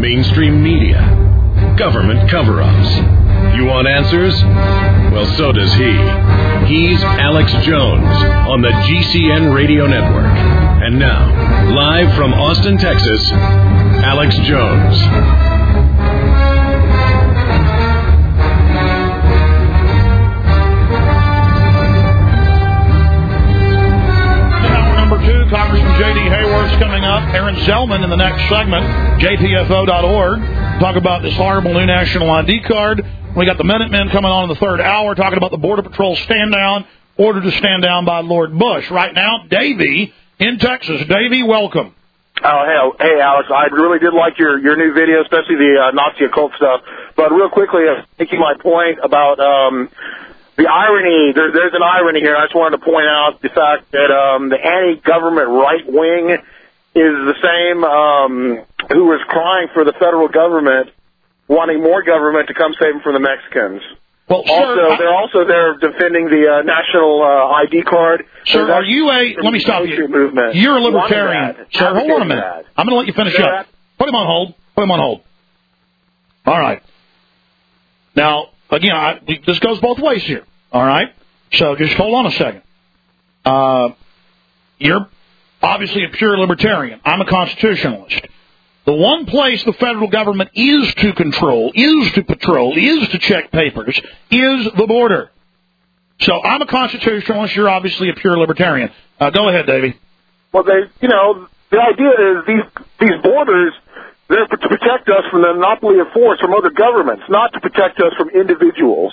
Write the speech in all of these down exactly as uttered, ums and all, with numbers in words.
mainstream media, government cover-ups. You want answers? Well, so does he. He's Alex Jones on the G C N Radio Network. And now, live from Austin, Texas, Alex Jones. Congressman J D. Hayworth's coming up. Aaron Zellman in the next segment. J T F O dot org. Talk about this horrible new national I D card. We got the Minutemen coming on in the third hour, talking about the Border Patrol stand down, ordered to stand down by Lord Bush. Right now, Davey in Texas. Davey, welcome. Oh, hey, hey, Alex. I really did like your, your new video, especially the uh, Nazi occult stuff. But real quickly, uh, making my point about um, the irony, there, there's an irony here. I just wanted to point out the fact that um, the anti-government right wing is the same um, who was crying for the federal government, wanting more government to come save them from the Mexicans. Well, also, sir, they're I, also there defending the uh, national uh, I D card. Sir, are you a? Let me stop you. Movement. You're a libertarian, sir. Hold on a minute. That. I'm going to let you finish Say up. That? Put him on hold. Put him on hold. All right. Now, again, I, this goes both ways here. All right. So just hold on a second. Uh, you're obviously a pure libertarian. I'm a constitutionalist. The one place the federal government is to control, is to patrol, is to check papers, is the border. So I'm a constitutionalist. You're obviously a pure libertarian. Uh, go ahead, Davey. Well, they, you know, the idea is these these borders, they're to protect us from the monopoly of force from other governments, not to protect us from individuals.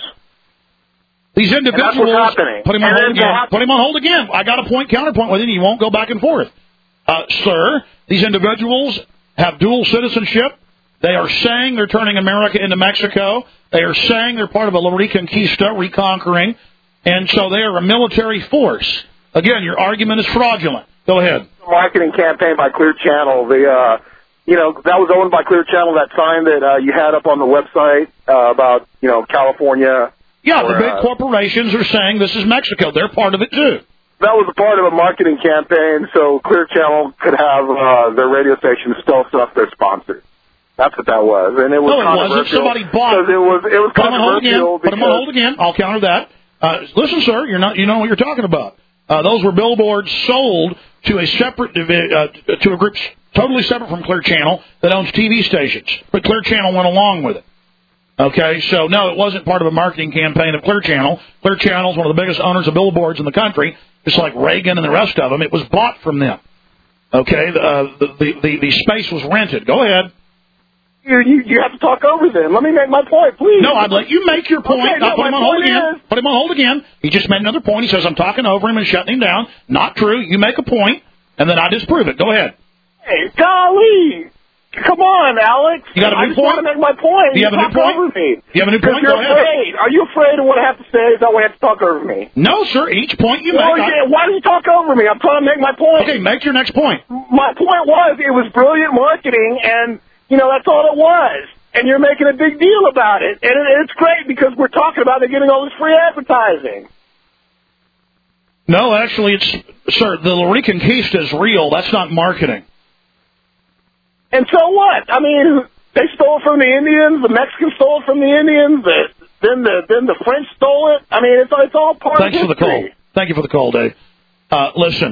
These individuals, and that's what's happening. Put him on and hold again. Put him on hold again. I got a point counterpoint with him. You won't go back and forth, uh, sir. These individuals have dual citizenship. They are saying they're turning America into Mexico. They are saying they're part of a La Reconquista, reconquering, and so they are a military force. Again, your argument is fraudulent. Go ahead. Marketing campaign by Clear Channel. The uh, you know that was owned by Clear Channel. That sign that uh, you had up on the website uh, about you know California. Yeah, or, the big uh, corporations are saying this is Mexico. They're part of it too. That was a part of a marketing campaign, so Clear Channel could have uh, their radio station still stuff their sponsors. That's what that was, and it was no, it controversial. wasn't. Somebody bought. It was. It was Put them on hold again. controversial. Put them on hold again. I'll counter that. Uh, listen, sir, you're not. You know what you're talking about. Uh, those were billboards sold to a separate divi- uh, to a group totally separate from Clear Channel that owns T V stations, but Clear Channel went along with it. Okay, so no, it wasn't part of a marketing campaign of Clear Channel. Clear Channel is one of the biggest owners of billboards in the country, just like Reagan and the rest of them. It was bought from them. Okay, uh, the, the, the, the space was rented. Go ahead. You, you, you have to talk over them. Let me make my point, please. No, I'd let you make your point. Okay, no, I'll put him on hold again. Is... Put him on hold again. He just made another point. He says, I'm talking over him and shutting him down. Not true. You make a point, and then I disprove it. Go ahead. Hey, golly. Come on, Alex. You got a new I just point? want to make my point. Do you have a new point? Over me. You have a new point? You're Go ahead. afraid. Are you afraid of what I have to say? Is that why you have to talk over me? No, sir. Each point you well, make. Yeah, I... Why do you talk over me? I'm trying to make my point. Okay, make your next point. My point was it was brilliant marketing, and, you know, that's all it was. And you're making a big deal about it. And it's great because we're talking about they're getting all this free advertising. No, actually, it's, sir, the La Reconquista is real. That's not marketing. And so what? I mean, they stole it from the Indians. The Mexicans stole it from the Indians. The, then the then the French stole it. I mean, it's, it's all part Thanks of history. Thanks for the call. Thank you for the call, Dave. Uh, listen,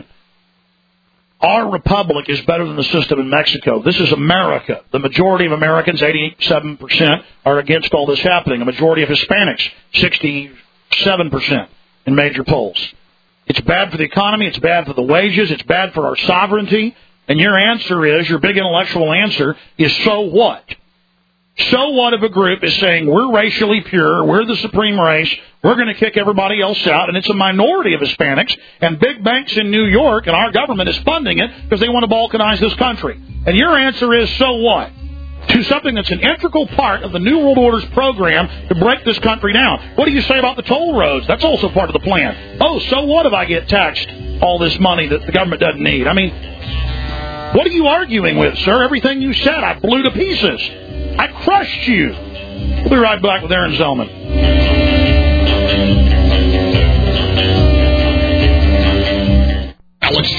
our republic is better than the system in Mexico. This is America. The majority of Americans, eighty-seven percent, are against all this happening. A majority of Hispanics, sixty-seven percent in major polls. It's bad for the economy. It's bad for the wages. It's bad for our sovereignty. And your answer is, your big intellectual answer is, so what? So what if a group is saying, we're racially pure, we're the supreme race, we're going to kick everybody else out, and it's a minority of Hispanics, and big banks in New York, and our government is funding it because they want to balkanize this country. And your answer is, so what? To something that's an integral part of the New World Order's program to break this country down. What do you say about the toll roads? That's also part of the plan. Oh, so what if I get taxed all this money that the government doesn't need? I mean... What are you arguing with, sir? Everything you said, I blew to pieces. I crushed you. We'll be right back with Aaron Zellman. Alex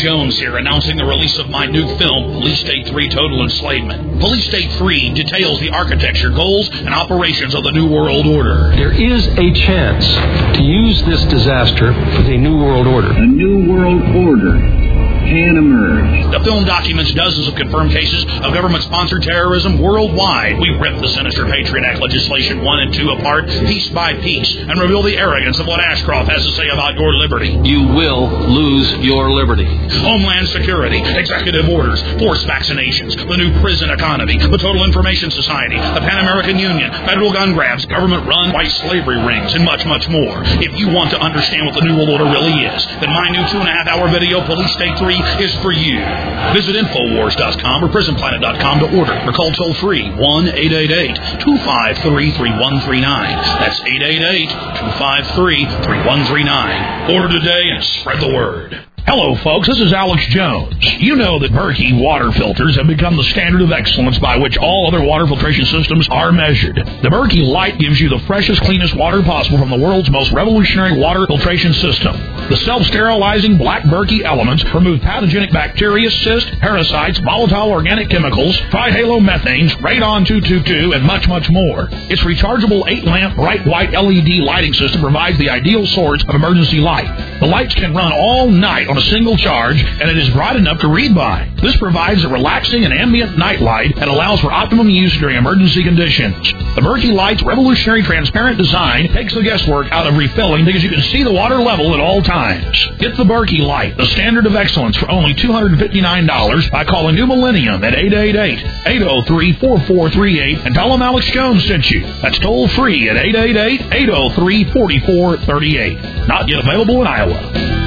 Jones here, announcing the release of my new film, Police State three Total Enslavement. Police State three details the architecture, goals, and operations of the New World Order. There is a chance to use this disaster for the New World Order. A New World Order can emerge. The film documents dozens of confirmed cases of government-sponsored terrorism worldwide. We rip the sinister Patriot Act legislation one and two apart, piece by piece, and reveal the arrogance of what Ashcroft has to say about your liberty. You will lose your liberty. Homeland Security, executive orders, forced vaccinations, the new prison economy, the Total Information Society, the Pan American Union, federal gun grabs, government-run white slavery rings, and much, much more. If you want to understand what the New World Order really is, then my new two-and-a-half-hour video, Police State three, is for you. Visit Infowars dot com or Prison Planet dot com to order or call toll-free one eight eight eight, two five three, three one three nine. That's eight eight eight, two five three, three one three nine. Order today and spread the word. Hello, folks. This is Alex Jones. You know that Berkey water filters have become the standard of excellence by which all other water filtration systems are measured. The Berkey Light gives you the freshest, cleanest water possible from the world's most revolutionary water filtration system. The self-sterilizing black Berkey elements remove pathogenic bacteria, cysts, parasites, volatile organic chemicals, trihalomethanes, radon two twenty-two, and much, much more. Its rechargeable eight-lamp bright white L E D lighting system provides the ideal source of emergency light. The lights can run all night on a single charge, and it is bright enough to read by. This provides a relaxing and ambient night light that allows for optimum use during emergency conditions. The Berkey Light's revolutionary transparent design takes the guesswork out of refilling because you can see the water level at all times. Get the Berkey Light, the standard of excellence, for only two hundred fifty-nine dollars by calling New Millennium at eight eight eight, eight oh three, four four three eight and tell them Alex Jones sent you. That's toll free at eight eight eight, eight oh three, four four three eight. Not yet available in Iowa.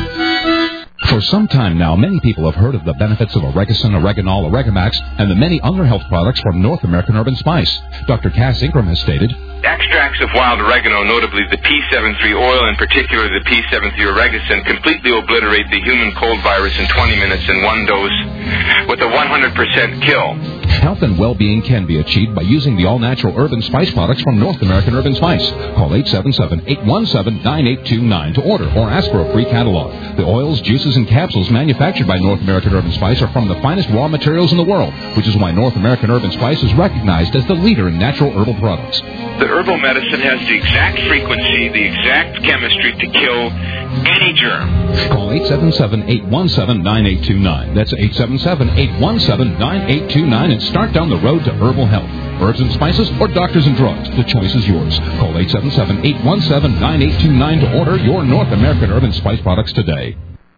For some time now, many people have heard of the benefits of Oregacin, Oreganol, Oregamax, and the many other health products from North American Herb and Spice. Doctor Cass Ingram has stated, extracts of wild oregano, notably the P seventy-three oil, and particularly the P seventy-three Oregacin, completely obliterate the human cold virus in twenty minutes in one dose with a one hundred percent kill. Health and well-being can be achieved by using the all-natural herb and spice products from North American Herb and Spice. Call eight seven seven, eight one seven, nine eight two nine to order or ask for a free catalog. The oils, juices, and capsules manufactured by North American Herb and Spice are from the finest raw materials in the world, which is why North American Herb and Spice is recognized as the leader in natural herbal products. The herbal medicine has the exact frequency, the exact chemistry to kill any germ. Call eight seven seven, eight one seven, nine eight two nine. That's eight seven seven, eight one seven, nine eight two nine and start down the road to herbal health. Herbs and spices or doctors and drugs, the choice is yours. Call eight seven seven, eight one seven, nine eight two nine to order your North American Herb and Spice products today.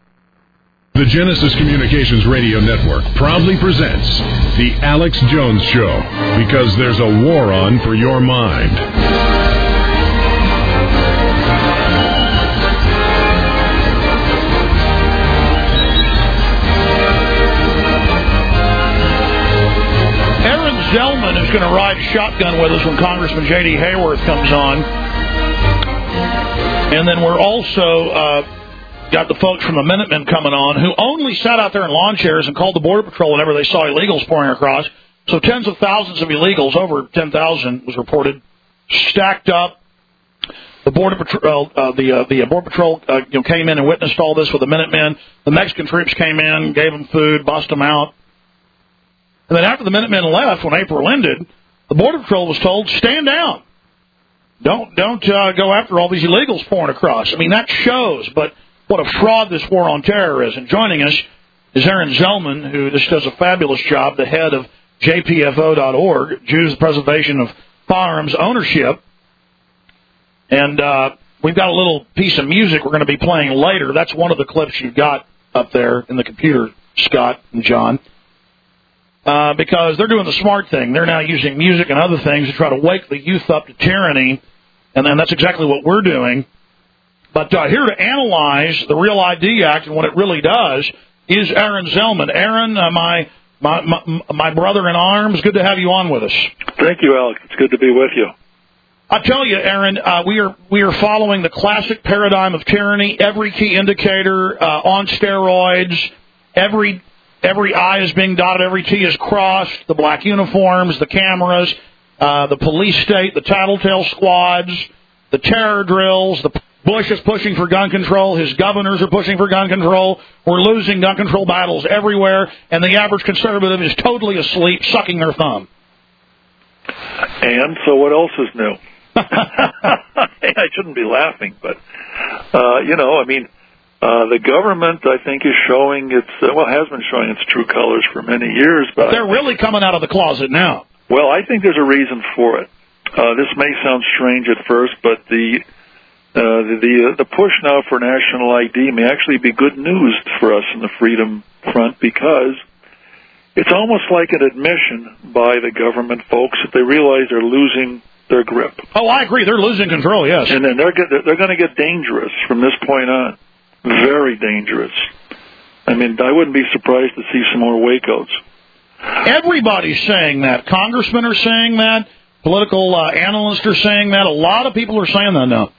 The Genesis Communications Radio Network proudly presents The Alex Jones Show, because there's a war on for your mind. Aaron Zellman is going to ride shotgun with us when Congressman J D. Hayworth comes on. And then we're also... Uh, got the folks from the Minutemen coming on who only sat out there in lawn chairs and called the Border Patrol whenever they saw illegals pouring across. So tens of thousands of illegals, over ten thousand was reported, stacked up. The Border Patrol, uh, the uh, the Border Patrol, uh, you know, came in and witnessed all this with the Minutemen. The Mexican troops came in, gave them food, bust them out. And then after the Minutemen left, when April ended, the Border Patrol was told, stand down. Don't don't uh, go after all these illegals pouring across. I mean, that shows, but what a fraud this war on terror is. And joining us is Aaron Zellman, who just does a fabulous job, the head of J P F O dot org, Jews Preservation of Firearms Ownership. And uh, we've got a little piece of music we're going to be playing later. That's one of the clips you've got up there in the computer, Scott and John. Uh, because they're doing the smart thing. They're now using music and other things to try to wake the youth up to tyranny. And then that's exactly what we're doing. But uh, here to analyze the Real I D Act and what it really does is Aaron Zellman. Aaron, uh, my, my my my brother in arms, good to have you on with us. Thank you, Alex. It's good to be with you. I tell you, Aaron, uh, we are we are following the classic paradigm of tyranny. Every key indicator uh, on steroids. Every every I is being dotted. Every T is crossed. The black uniforms, the cameras, uh, the police state, the tattletale squads, the terror drills, the Bush is pushing for gun control. His governors are pushing for gun control. We're losing gun control battles everywhere, and the average conservative is totally asleep, sucking their thumb. And so what else is new? I shouldn't be laughing, but, uh, you know, I mean, uh, the government, I think, is showing its, uh, well, has been showing its true colors for many years. But they're really coming out of the closet now. Well, I think there's a reason for it. Uh, this may sound strange at first, but the uh, the the, uh, the push now for national I D may actually be good news for us in the Freedom Front, because it's almost like an admission by the government folks that they realize they're losing their grip. Oh, I agree. They're losing control, yes. And then they're get, they're going to get dangerous from this point on. Very dangerous. I mean, I wouldn't be surprised to see some more Wacos. Everybody's saying that. Congressmen are saying that. Political uh, analysts are saying that. A lot of people are saying that now.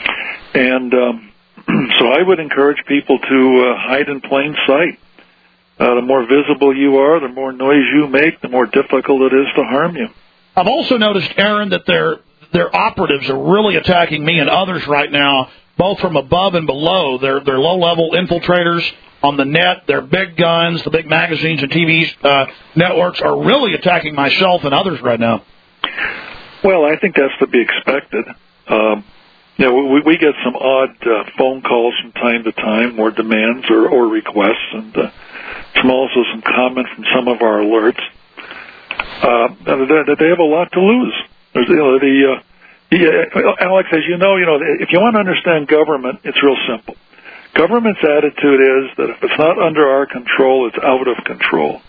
And um, so I would encourage people to uh, hide in plain sight. Uh, the more visible you are, the more noise you make, the more difficult it is to harm you. I've also noticed, Aaron, that their their operatives are really attacking me and others right now, both from above and below. They're, they're low-level infiltrators on the net. Their big guns, the big magazines and T V uh, networks are really attacking myself and others right now. Well, I think that's to be expected. Um, you know, we, we get some odd uh, phone calls from time to time, or demands or, or requests, and uh, some also some comment from some of our alerts. Uh, that they have a lot to lose. There's, you know, the, uh, the uh, Alex, as you know, you know, if you want to understand government, it's real simple. Government's attitude is that if it's not under our control, it's out of control,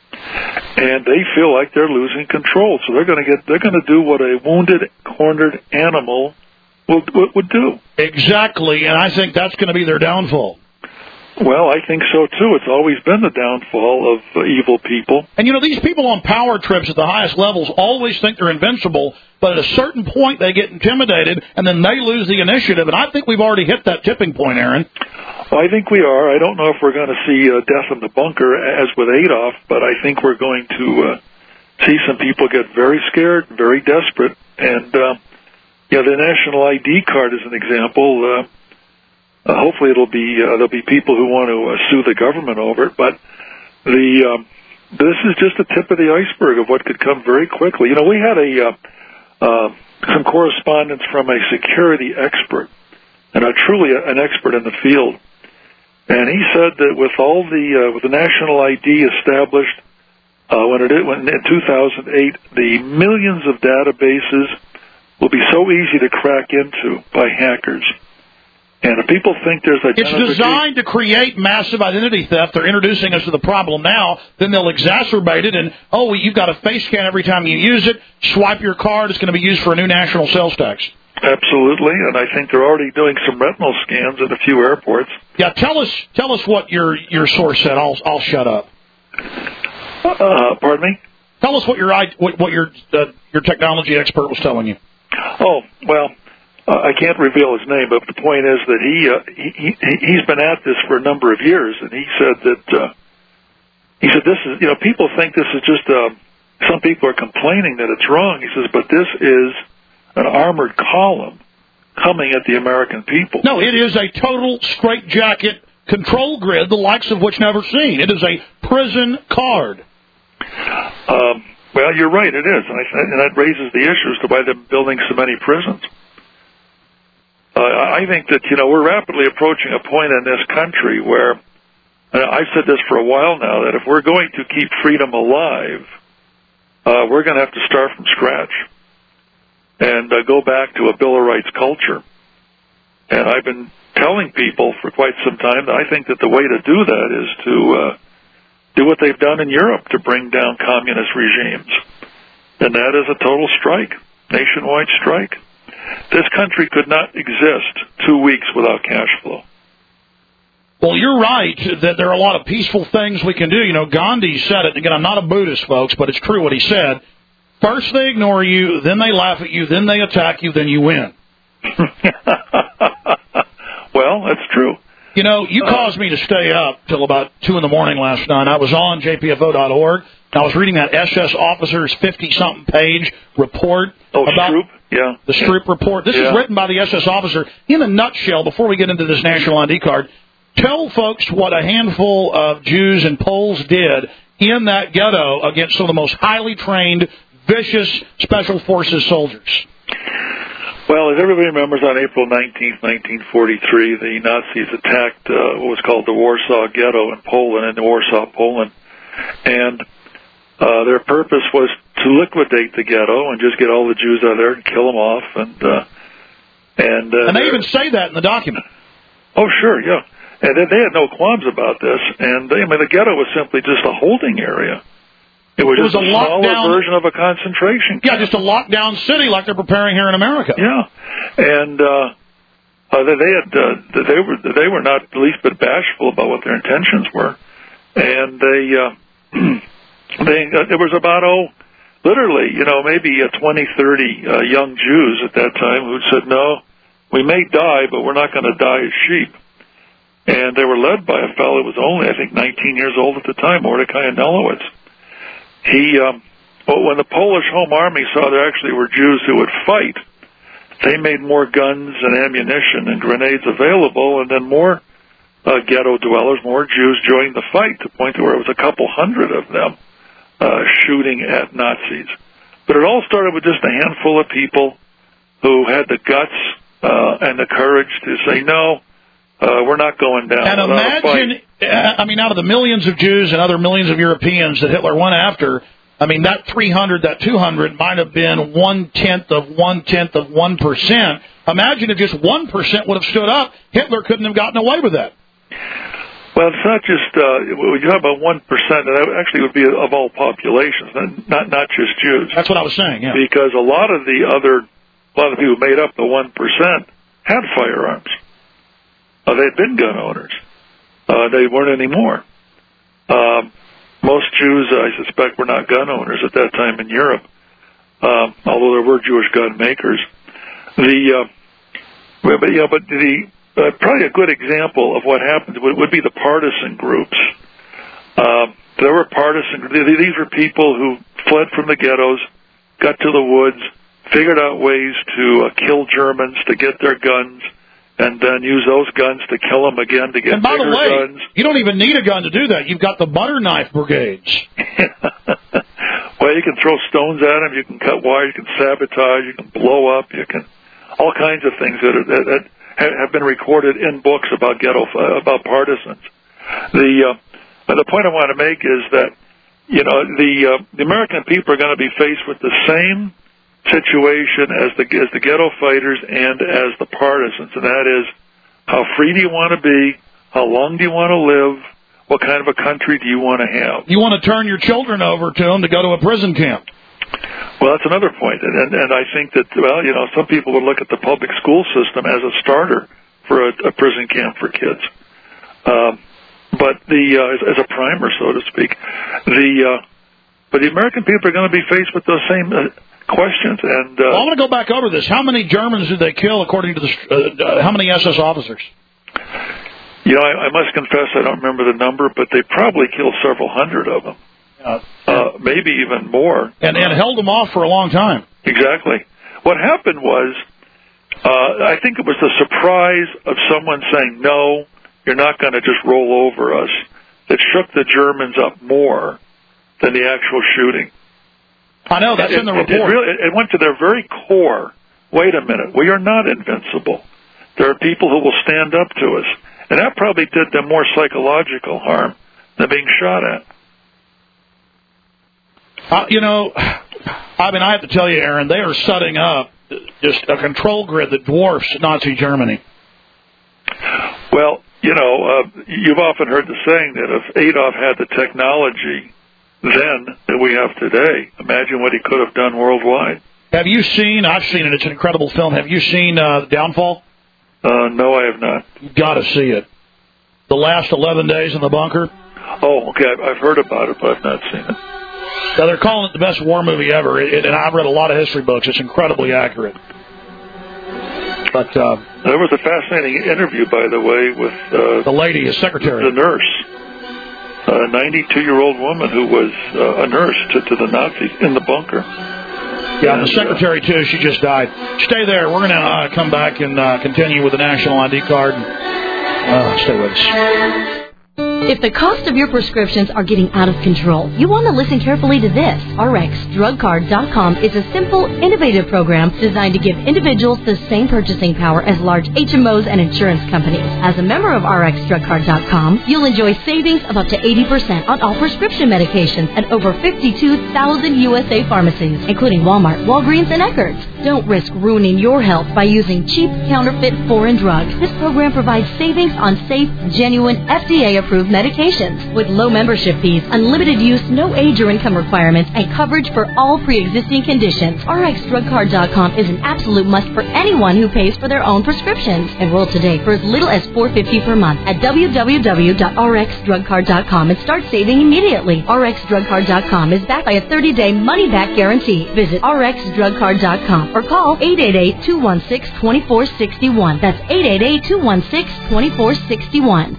and they feel like they're losing control. So they're going to get, they're going to do what a wounded, cornered animal would, would do. Exactly, and I think that's going to be their downfall. Well, I think so, too. It's always been the downfall of uh, evil people. And, you know, these people on power trips at the highest levels always think they're invincible, but at a certain point they get intimidated, and then they lose the initiative. And I think we've already hit that tipping point, Aaron. Well, I think we are. I don't know if we're going to see uh, death in the bunker, as with Adolf, but I think we're going to uh, see some people get very scared, very desperate. And, uh, you know, the national I D card is an example. Uh, Uh, hopefully, it'll be uh, there'll be people who want to uh, sue the government over it. But the um, this is just the tip of the iceberg of what could come very quickly. You know, we had a uh, uh, some correspondence from a security expert, and a truly an expert in the field, and he said that with all the uh, with the national I D established uh, when it when in two thousand eight, the millions of databases will be so easy to crack into by hackers. And if people think there's identification... It's designed to create massive identity theft. They're introducing us to the problem now. Then they'll exacerbate it. And, oh, you've got a face scan every time you use it. Swipe your card. It's going to be used for a new national sales tax. Absolutely. And I think they're already doing some retinal scans at a few airports. Yeah, tell us tell us what your, your source said. I'll, I'll shut up. Uh, pardon me? Tell us what your, what, what your, uh, your technology expert was telling you. Oh, well... Uh, I can't reveal his name, but the point is that he, uh, he, he he's been at this for a number of years, and he said that uh, he said this is, you know, people think this is just uh, some people are complaining that it's wrong. He says, but this is an armored column coming at the American people. No, it is a total straitjacket control grid, the likes of which never seen. It is a prison card. Um, well, you're right, it is, and, I, and that raises the issue as to why they're building so many prisons. Uh, I think that, you know, we're rapidly approaching a point in this country where, and I've said this for a while now, that if we're going to keep freedom alive, uh, we're going to have to start from scratch and uh, go back to a Bill of Rights culture. And I've been telling people for quite some time that I think that the way to do that is to uh, do what they've done in Europe to bring down communist regimes. And that is a total strike, nationwide strike. This country could not exist two weeks without cash flow. Well, you're right that there are a lot of peaceful things we can do. You know, Gandhi said it. Again, I'm not a Buddhist, folks, but it's true what he said. First they ignore you, then they laugh at you, then they attack you, then you win. Well, that's true. You know, you caused me to stay up till about two in the morning last night. I was on J P F O dot org. I was reading that S S officer's fifty-something page report oh, about Stroop? Yeah. the Stroop report. This yeah. is written by the S S officer. In a nutshell, before we get into this national I D card, tell folks what a handful of Jews and Poles did in that ghetto against some of the most highly trained, vicious Special Forces soldiers. Well, as everybody remembers, on April nineteenth, nineteen forty-three, the Nazis attacked uh, what was called the Warsaw Ghetto in Poland, in Warsaw, Poland. And uh, their purpose was to liquidate the ghetto and just get all the Jews out of there and kill them off. And uh, and, uh, and they even say that in the document. Oh, sure, yeah. And they, they had no qualms about this. And they, I mean, the ghetto was simply just a holding area. It was, it was just a, a lockdown, smaller version of a concentration camp. Yeah, just a lockdown city like they're preparing here in America. Yeah, and uh, uh, they, they had uh, they were they were not the least bit bashful about what their intentions were, and they uh, they uh, there was about oh literally you know maybe uh, twenty, thirty uh, young Jews at that time who said, no, we may die, but we're not going to die as sheep. And they were led by a fellow who was only I think nineteen years old at the time, Mordecai Anelowitz. He, um, well, when the Polish Home Army saw there actually were Jews who would fight, they made more guns and ammunition and grenades available, and then more uh, ghetto dwellers, more Jews joined the fight to the point to where it was a couple hundred of them uh, shooting at Nazis. But it all started with just a handful of people who had the guts uh, and the courage to say, no, uh, we're not going down. And imagine, I mean, out of the millions of Jews and other millions of Europeans that Hitler went after, I mean, that three hundred, that two hundred might have been one-tenth of one-tenth of one percent. Imagine if just one percent would have stood up. Hitler couldn't have gotten away with that. Well, it's not just, uh, when you talk about one percent, that actually would be of all populations, not not just Jews. That's what I was saying, yeah. Because a lot of the other, a lot of the people who made up the one percent had firearms. Uh, they had been gun owners. Uh, they weren't anymore. Um, most Jews, I suspect, were not gun owners at that time in Europe, um, although there were Jewish gun makers. The, uh, but, you know, but the, uh, probably a good example of what happened would, would be the partisan groups. Uh, there were partisan, these were people who fled from the ghettos, got to the woods, figured out ways to uh, kill Germans, to get their guns, and then use those guns to kill them again to get and by bigger the way, guns. You don't even need a gun to do that. You've got the butter knife brigades. Well, you can throw stones at them, you can cut wire, you can sabotage, you can blow up, you can all kinds of things that, are, that, that have been recorded in books about ghetto uh, about partisans. The uh, the point I want to make is that you know the uh, the American people are going to be faced with the same situation as the as the ghetto fighters and as the partisans, and that is, how free do you want to be? How long do you want to live? What kind of a country do you want to have? You want to turn your children over to them to go to a prison camp. Well, that's another point, and and, and I think that well, you know, some people would look at the public school system as a starter for a, a prison camp for kids, um, but the uh, as, as a primer, so to speak. The uh, but the American people are going to be faced with those same Uh, questions, and uh, well, I want to go back over this. How many Germans did they kill, according to the? Uh, uh, how many S S officers? You know, I, I must confess I don't remember the number, but they probably killed several hundred of them, uh, uh, maybe even more, and and held them off for a long time. Exactly. What happened was, uh, I think it was the surprise of someone saying, "No, you're not going to just roll over us," that shook the Germans up more than the actual shooting. I know, that's it, in the it, report. It, really, it went to their very core. Wait a minute, we are not invincible. There are people who will stand up to us. And that probably did them more psychological harm than being shot at. Uh, you know, I mean, I have to tell you, Aaron, they are setting up just a control grid that dwarfs Nazi Germany. Well, you know, uh, you've often heard the saying that if Adolf had the technology then that we have today, imagine what he could have done worldwide. Have you seen, I've seen it, it's an incredible film, have you seen uh, Downfall? Uh, no, I have not. You've got to see it. The last eleven days in the bunker. Oh, okay, I've heard about it, but I've not seen it. Now, they're calling it the best war movie ever, it, and I've read a lot of history books. It's incredibly accurate. But uh, there was a fascinating interview, by the way, with uh, the lady, his secretary, the nurse. a ninety-two-year-old woman who was uh, a nurse to, to the Nazis in the bunker. Yeah, and the secretary, too, she just died. Stay there. We're going to uh, come back and uh, continue with the national I D card. Uh, stay with us. If the cost of your prescriptions are getting out of control, you want to listen carefully to this. R X Drug Card dot com is a simple, innovative program designed to give individuals the same purchasing power as large H M Os and insurance companies. As a member of R X Drug Card dot com, you'll enjoy savings of up to eighty percent on all prescription medications at over fifty-two thousand U S A pharmacies, including Walmart, Walgreens, and Eckerd's. Don't risk ruining your health by using cheap, counterfeit, foreign drugs. This program provides savings on safe, genuine, F D A-approved medications. With low membership fees, unlimited use, no age or income requirements, and coverage for all pre-existing conditions, R X Drug Card dot com is an absolute must for anyone who pays for their own prescriptions. Enroll today for as little as four dollars and fifty cents per month at w w w dot r x drug card dot com and start saving immediately. R X Drug Card dot com is backed by a thirty-day money-back guarantee. Visit R X Drug Card dot com or call eight eight eight, two one six, two four six one. That's eight eight eight, two one six, two four six one.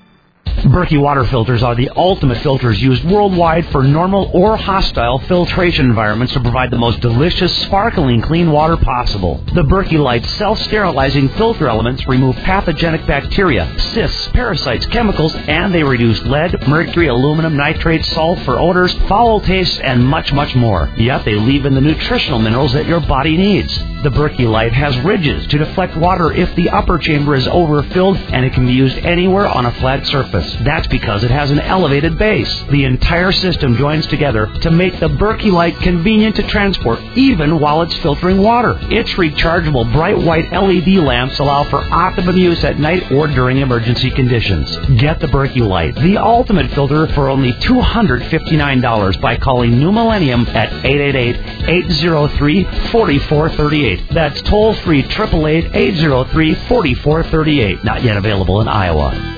Berkey water filters are the ultimate filters used worldwide for normal or hostile filtration environments to provide the most delicious, sparkling, clean water possible. The Berkey Light self-sterilizing filter elements remove pathogenic bacteria, cysts, parasites, chemicals, and they reduce lead, mercury, aluminum, nitrates, sulfur, odors, foul tastes, and much, much more. Yet they leave in the nutritional minerals that your body needs. The Berkey Light has ridges to deflect water if the upper chamber is overfilled, and it can be used anywhere on a flat surface. That's because it has an elevated base. The entire system joins together to make the Berkey Light convenient to transport, even while it's filtering water. Its rechargeable bright white L E D lamps allow for optimum use at night or during emergency conditions. Get the Berkey Light, the ultimate filter, for only two hundred fifty-nine dollars by calling New Millennium at eight eight eight, eight zero three, four four three eight. That's toll-free eight eight eight, eight zero three, four four three eight. Not yet available in Iowa.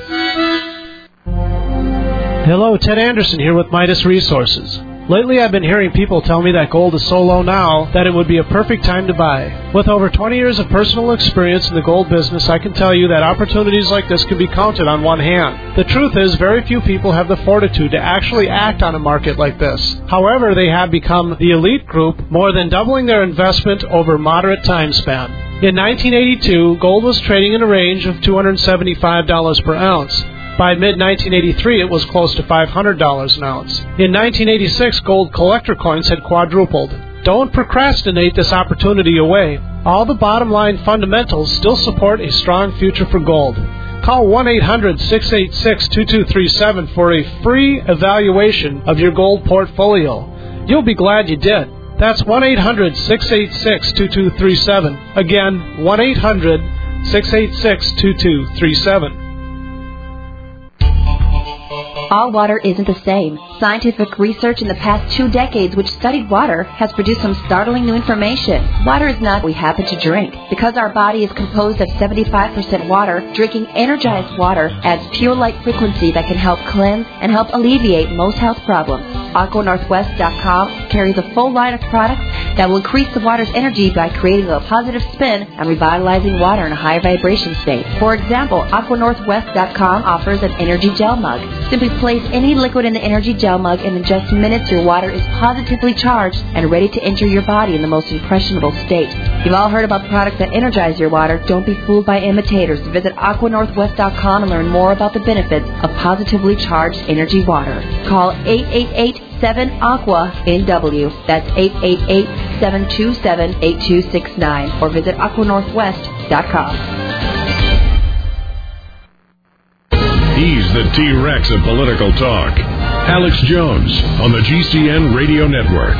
Hello, Ted Anderson here with Midas Resources. Lately I've been hearing people tell me that gold is so low now that it would be a perfect time to buy. With over twenty years of personal experience in the gold business, I can tell you that opportunities like this can be counted on one hand. The truth is, very few people have the fortitude to actually act on a market like this. However, they have become the elite group, more than doubling their investment over a moderate time span. In nineteen eighty-two, gold was trading in a range of two hundred seventy-five dollars per ounce. By mid nineteen eighty-three, it was close to five hundred dollars an ounce. In nineteen eighty-six, gold collector coins had quadrupled. Don't procrastinate this opportunity away. All the bottom line fundamentals still support a strong future for gold. Call one eight hundred, six eight six, two two three seven for a free evaluation of your gold portfolio. You'll be glad you did. That's one eight hundred, six eight six, two two three seven. Again, one eight hundred, six eight six, two two three seven. All water isn't the same. Scientific research in the past two decades which studied water has produced some startling new information. Water is not what we happen to drink. Because our body is composed of seventy-five percent water, drinking energized water adds pure light frequency that can help cleanse and help alleviate most health problems. Aqua Northwest dot com carries a full line of products that will increase the water's energy by creating a positive spin and revitalizing water in a high vibration state. For example, Aqua Northwest dot com offers an energy gel mug. Simply place any liquid in the energy gel mug, and in just minutes your water is positively charged and ready to enter your body in the most impressionable state. You've all heard about products that energize your water. Don't be fooled by imitators. Visit Aqua Northwest dot com and learn more about the benefits of positively charged energy water. Call eight eight eight, seven, aqua N W. That's eight eight eight, seven two seven, eight two six nine. Or visit Aqua Northwest dot com. He's the T-Rex of political talk. Alex Jones on the G C N Radio Network.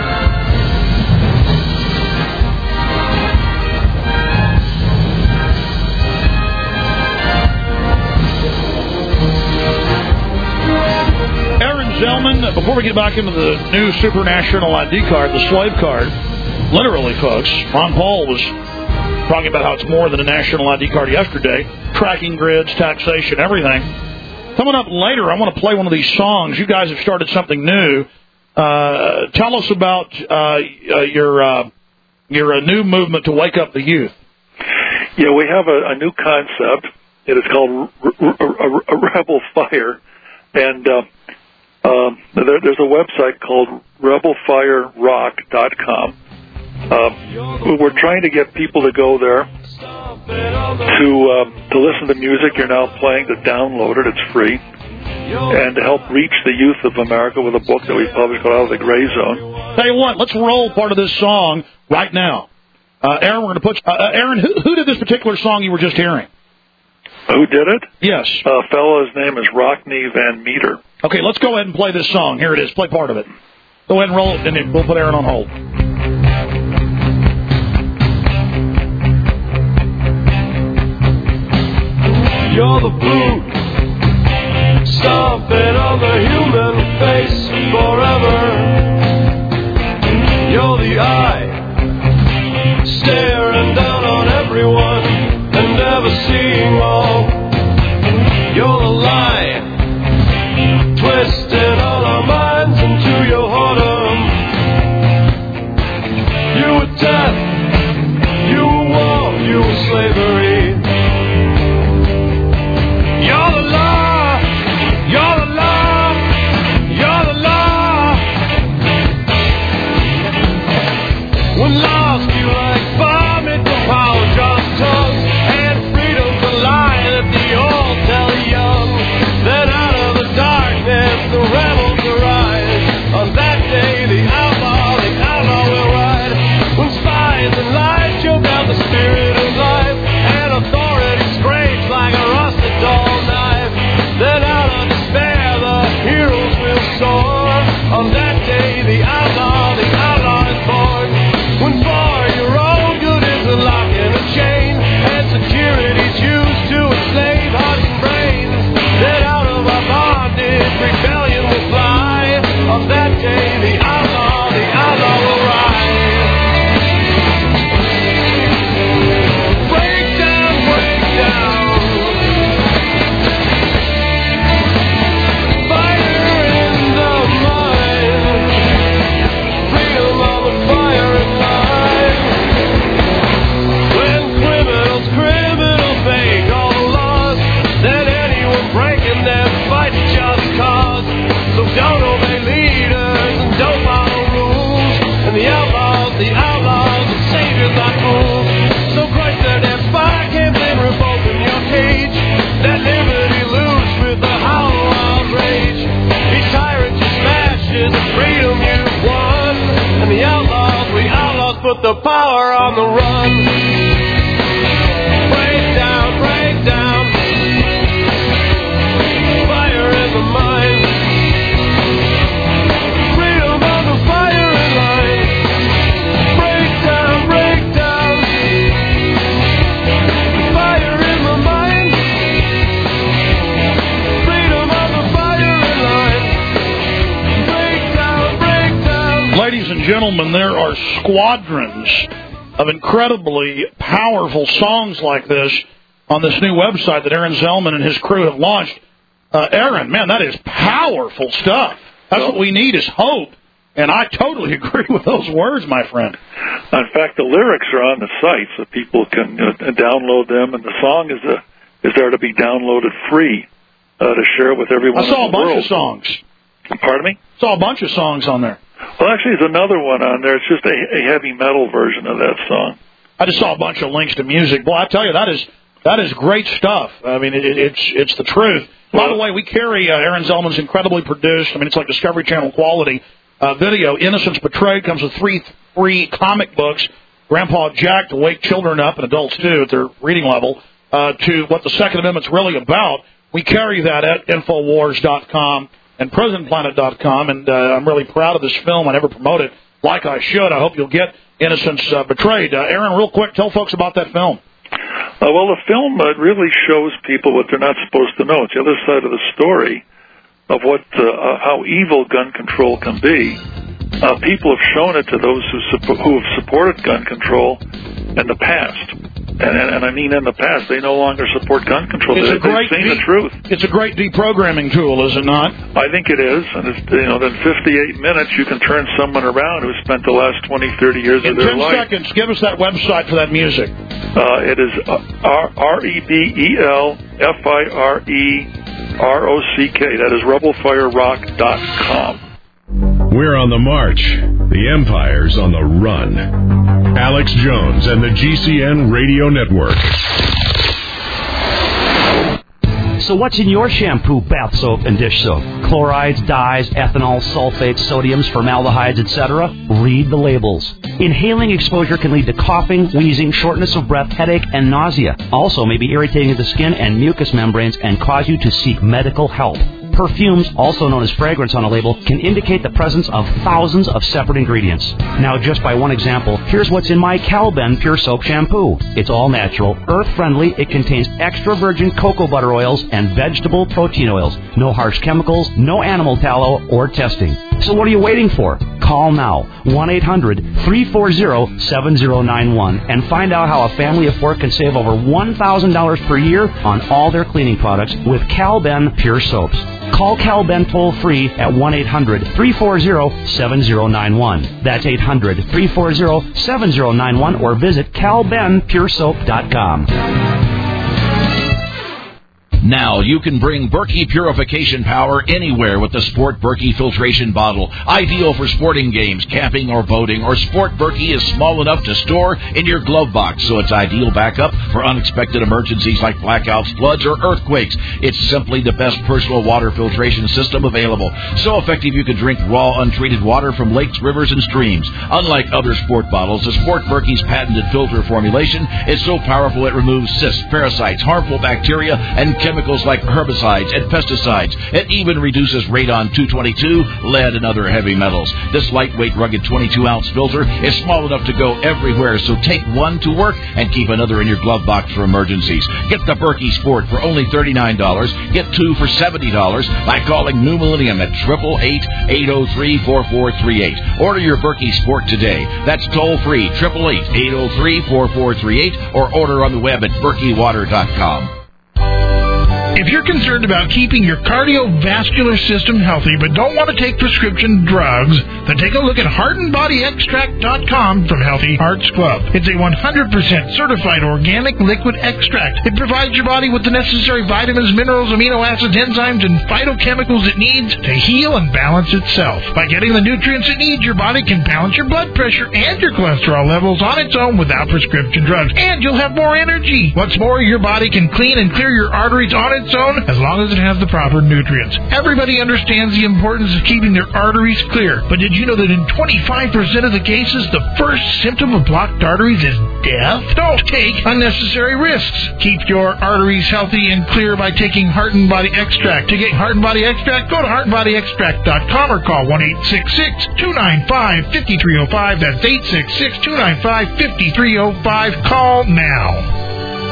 Aaron Zellman, before we get back into the new Super National I D card, the slave card, literally, folks, Ron Paul was talking about how it's more than a national I D card yesterday. Tracking grids, taxation, everything. Coming up later, I want to play one of these songs. You guys have started something new. Uh, tell us about uh, your uh, your uh, new movement to wake up the youth. Yeah, we have a, a new concept. It is called R- R- R- R- Rebel Fire. And uh, um, there, there's a website called rebel fire rock dot com. Uh, we're trying to get people to go there to um, to listen to music you're now playing, to download it. It's free. And to help reach the youth of America with a book that we published called Out of the Gray Zone. Tell you what, let's roll part of this song right now. Uh, Aaron, we're going to put. Uh, Aaron, who, who did this particular song you were just hearing? Who did it? Yes. A fellow, his name is Rockney Van Meter. Okay, let's go ahead and play this song. Here it is. Play part of it. Go ahead and roll it, and then we'll put Aaron on hold. You're the food, stomping on the human face forever. You're the eye, staring down on everyone and never seeing all. You're the lie, twisting all our minds into your whoredom. You were death, you were war, you were slavery. You're the law, you're the law, you're the law. When lost, you like vomit the power, just tongues, and freedom's a lie that the old tell the young. Then out of the darkness, the rebels arise. On that day, the outlaw, the outlaw will ride. When spies and lies choke out the spirit of life, and authority scrapes like a rusted dull knife. Then out of despair, the heroes will soar. On that day, the outlaw, the outlaw is born. When for your own good is a lock and a chain, and security's used to enslave hearts and brains. Then out of our bondage, rebellion will fly. On that day, the outlaw, the outlaw will rise. Break down, break down. Fire in the mind. Freedom of the fire and line. When criminals, criminals make all the laws, then anyone breaking them fights just cause. So don't obey leaders and don't follow rules. And the outlaws, the outlaws, the saviors not fools. So Christ their damn spy can't then revolt in your cage. Let liberty loose with the howl of rage. These tyrants you smashes the freedom you've won. And the outlaws, we outlaws put the power on the run. Break down, break down. Fire in the mind. Freedom on the fire in line. Break down, break down. Fire in the mind. Freedom on the fire in line. Break down, break down. Ladies and gentlemen, there are squadrons of incredibly powerful songs like this on this new website that Aaron Zellman and his crew have launched. Uh, Aaron, man, that is powerful stuff. That's what we need is hope. And I totally agree with those words, my friend. In fact, the lyrics are on the site, so people can uh, download them, and the song is uh, is there to be downloaded free uh, to share with everyone. I saw in the a bunch world. of songs. Pardon me? Saw a bunch of songs on there. Well, actually, there's another one on there. It's just a, a heavy metal version of that song. I just saw a bunch of links to music. Boy, I tell you, that is that is great stuff. I mean, it, it's it's the truth. By the way, we carry uh, Aaron Zellman's incredibly produced, I mean, it's like Discovery Channel quality uh, video. Innocence Betrayed comes with three free comic books. Grandpa Jack to wake children up, and adults too, at their reading level, uh, to what the Second Amendment's really about. We carry that at Infowars dot com and Prison Planet dot com, and uh, I'm really proud of this film. I never promote it like I should. I hope you'll get Innocence uh, Betrayed. Uh, Aaron, real quick, tell folks about that film. Uh, well, the film uh, really shows people what they're not supposed to know. It's the other side of the story of what uh, uh, how evil gun control can be. Uh, people have shown it to those who, suppo- who have supported gun control in the past. And, and, and I mean in the past. They no longer support gun control. It's they, a great they've seen de- the truth. It's a great deprogramming tool, is it not? I think it is. And it's, you know, in fifty-eight minutes, you can turn someone around who spent the last twenty, thirty years in of their ten life. seconds, give us that website for that music. Uh, it is R E B E L F I R E R O C K. That is rebel fire rock dot com. We're on the march. The Empire's on the run. Alex Jones and the G C N Radio Network. So what's in your shampoo, bath soap, and dish soap? Chlorides, dyes, ethanol, sulfates, sodiums, formaldehydes, et cetera? Read the labels. Inhaling exposure can lead to coughing, wheezing, shortness of breath, headache, and nausea. Also may be irritating to the skin and mucous membranes and cause you to seek medical help. Perfumes, also known as fragrance on a label, can indicate the presence of thousands of separate ingredients. Now, just by one example, here's what's in my Calben Pure Soap Shampoo. It's all natural, earth-friendly, it contains extra virgin cocoa butter oils and vegetable protein oils. No harsh chemicals, no animal tallow, or testing. So what are you waiting for? Call now, one eight hundred, three four zero, seven zero nine one, and find out how a family of four can save over one thousand dollars per year on all their cleaning products with Calben Pure Soaps. Call Calben toll-free at one eight hundred, three four zero, seven zero nine one. That's eight hundred, three four zero, seven zero nine one, or visit cal ben pure soap dot com. Now you can bring Berkey purification power anywhere with the Sport Berkey filtration bottle. Ideal for sporting games, camping, or boating. Or Sport Berkey is small enough to store in your glove box, so it's ideal backup for unexpected emergencies like blackouts, floods, or earthquakes. It's simply the best personal water filtration system available. So effective you can drink raw, untreated water from lakes, rivers, and streams. Unlike other sport bottles, the Sport Berkey's patented filter formulation is so powerful it removes cysts, parasites, harmful bacteria, and chemicals. Chemicals like herbicides and pesticides. It even reduces radon two twenty-two, lead, and other heavy metals. This lightweight, rugged twenty-two ounce filter is small enough to go everywhere, so take one to work and keep another in your glove box for emergencies. Get the Berkey Sport for only thirty-nine dollars. Get two for seventy dollars by calling New Millennium at eight eight eight, eight oh three, four four three eight. Order your Berkey Sport today. That's toll-free, eight eight eight, eight oh three, four four three eight, or order on the web at berkey water dot com. If you're concerned about keeping your cardiovascular system healthy but don't want to take prescription drugs, then take a look at heart and body extract dot com from Healthy Hearts Club. It's a one hundred percent certified organic liquid extract. It provides your body with the necessary vitamins, minerals, amino acids, enzymes, and phytochemicals it needs to heal and balance itself. By getting the nutrients it needs, your body can balance your blood pressure and your cholesterol levels on its own without prescription drugs, and you'll have more energy. What's more, your body can clean and clear your arteries on its own as long as it has the proper nutrients. Everybody understands the importance of keeping their arteries clear, but did you know that in twenty-five percent of the cases, the first symptom of blocked arteries is death? Don't take unnecessary risks. Keep your arteries healthy and clear by taking Heart and Body Extract. To get Heart and Body Extract, go to heart and body extract dot com or call one eight six six, two nine five, five three zero five. That's eight six six, two nine five, five three zero five. Call now.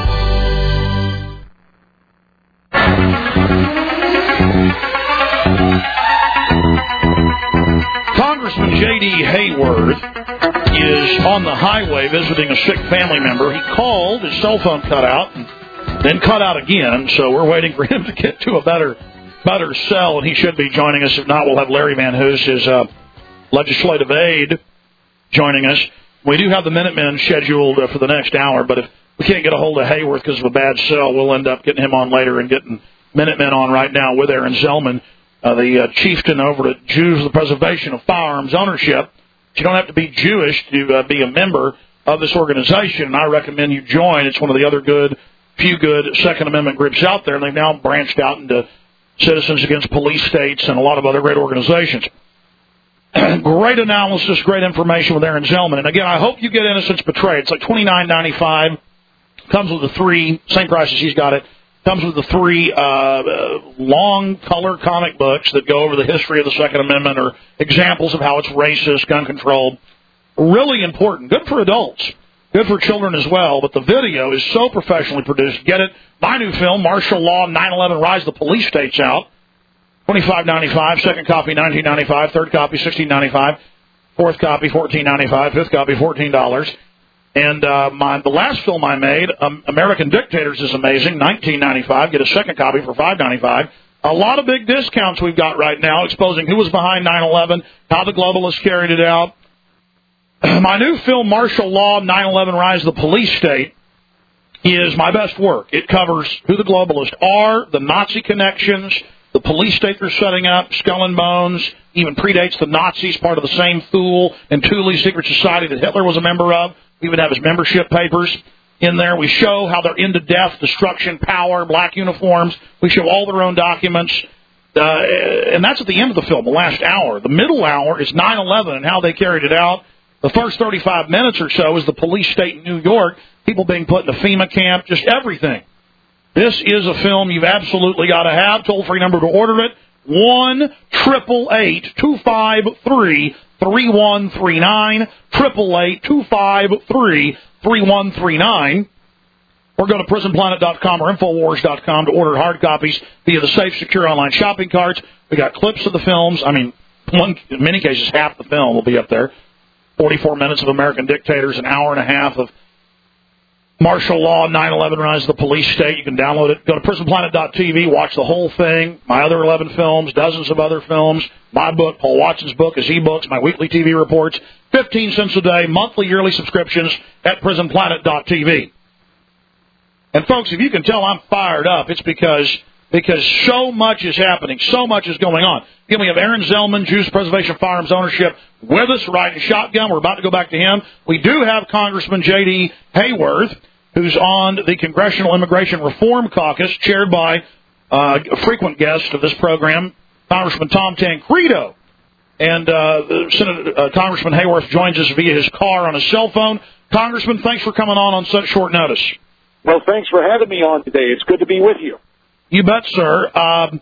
Congressman J D. Hayward is on the highway visiting a sick family member. He called, his cell phone cut out, and then cut out again, so we're waiting for him to get to a better better cell, and he should be joining us. If not, we'll have Larry Van Hoos, his uh, legislative aide, joining us. We do have the Minutemen scheduled uh, for the next hour, but if we can't get a hold of Hayward because of a bad cell, we'll end up getting him on later and getting Minutemen on right now with Aaron Zellman, uh, the uh, chieftain over at Jews for the Preservation of Firearms Ownership. You don't have to be Jewish to uh, be a member of this organization, and I recommend you join. It's one of the other good, few good Second Amendment groups out there, and they've now branched out into Citizens Against Police States and a lot of other great organizations. Great analysis, great information with Aaron Zellman. And again, I hope you get Innocence Betrayed. It's like twenty-nine ninety-five. Comes with the three, same price as he's got it. Comes with the three uh, long color comic books that go over the history of the Second Amendment or examples of how it's racist, gun controlled. Really important. Good for adults. Good for children as well. But the video is so professionally produced. Get it. My new film, Martial Law, nine eleven Rise the Police State's out. twenty-five ninety-five. Second copy, nineteen ninety-five. Third copy, sixteen ninety-five. Fourth copy, fourteen ninety-five. Fifth copy, fourteen dollars. And uh, my, the last film I made, um, American Dictators, is amazing, nineteen ninety-five. Get a second copy for five ninety-five. A lot of big discounts we've got right now, exposing who was behind nine eleven, how the globalists carried it out. My new film, Martial Law, nine eleven Rise of the Police State, is my best work. It covers who the globalists are, the Nazi connections, the police state they're setting up, Skull and Bones, even predates the Nazis, part of the same Thule and Thule secret society that Hitler was a member of. We would have his membership papers in there. We show how they're into death, destruction, power, black uniforms. We show all their own documents. Uh, and that's at the end of the film, the last hour. The middle hour is nine eleven and how they carried it out. The first thirty-five minutes or so is the police state in New York, people being put in a FEMA camp, just everything. This is a film you've absolutely got to have. Toll-free number to order it, one eight eight eight, two five three, three one three nine, eight eight eight, two five three, three one three nine. Or go to prison planet dot com or infowars dot com to order hard copies via the safe, secure online shopping carts. We got clips of the films. I mean, one, in many cases, half the film will be up there. forty-four minutes of American dictators, an hour and a half of martial law, nine eleven Rise of the Police State. You can download it. Go to prison planet dot t v, watch the whole thing. My other eleven films, dozens of other films. My book, Paul Watson's book, his e-books, my weekly T V reports. fifteen cents a day, monthly, yearly subscriptions at prison planet dot t v. And, folks, if you can tell I'm fired up, it's because because so much is happening. So much is going on. Again, we have Aaron Zellman, Jews Preservation Firearms Ownership, with us riding shotgun. We're about to go back to him. We do have Congressman J D Hayworth, who's on the Congressional Immigration Reform Caucus, chaired by uh, a frequent guest of this program, Congressman Tom Tancredo. And uh, Senator, uh, Congressman Hayworth joins us via his car on his cell phone. Congressman, thanks for coming on on such short notice. Well, thanks for having me on today. It's good to be with you. You bet, sir. Um,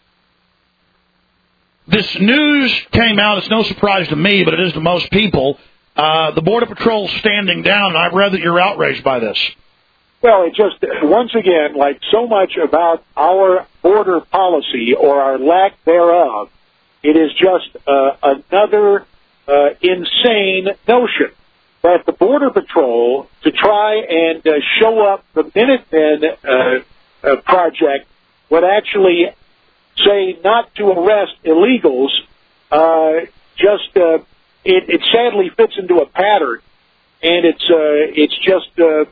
this news came out. It's no surprise to me, but it is to most people. Uh, the Border Patrol standing down, and I've read that you're outraged by this. Well, it just, once again, like so much about our border policy or our lack thereof, it is just uh, another uh, insane notion that the Border Patrol, to try and uh, show up the Minutemen uh, uh, project, would actually say not to arrest illegals. Uh, just uh, it, it sadly fits into a pattern, and it's uh, it's just uh,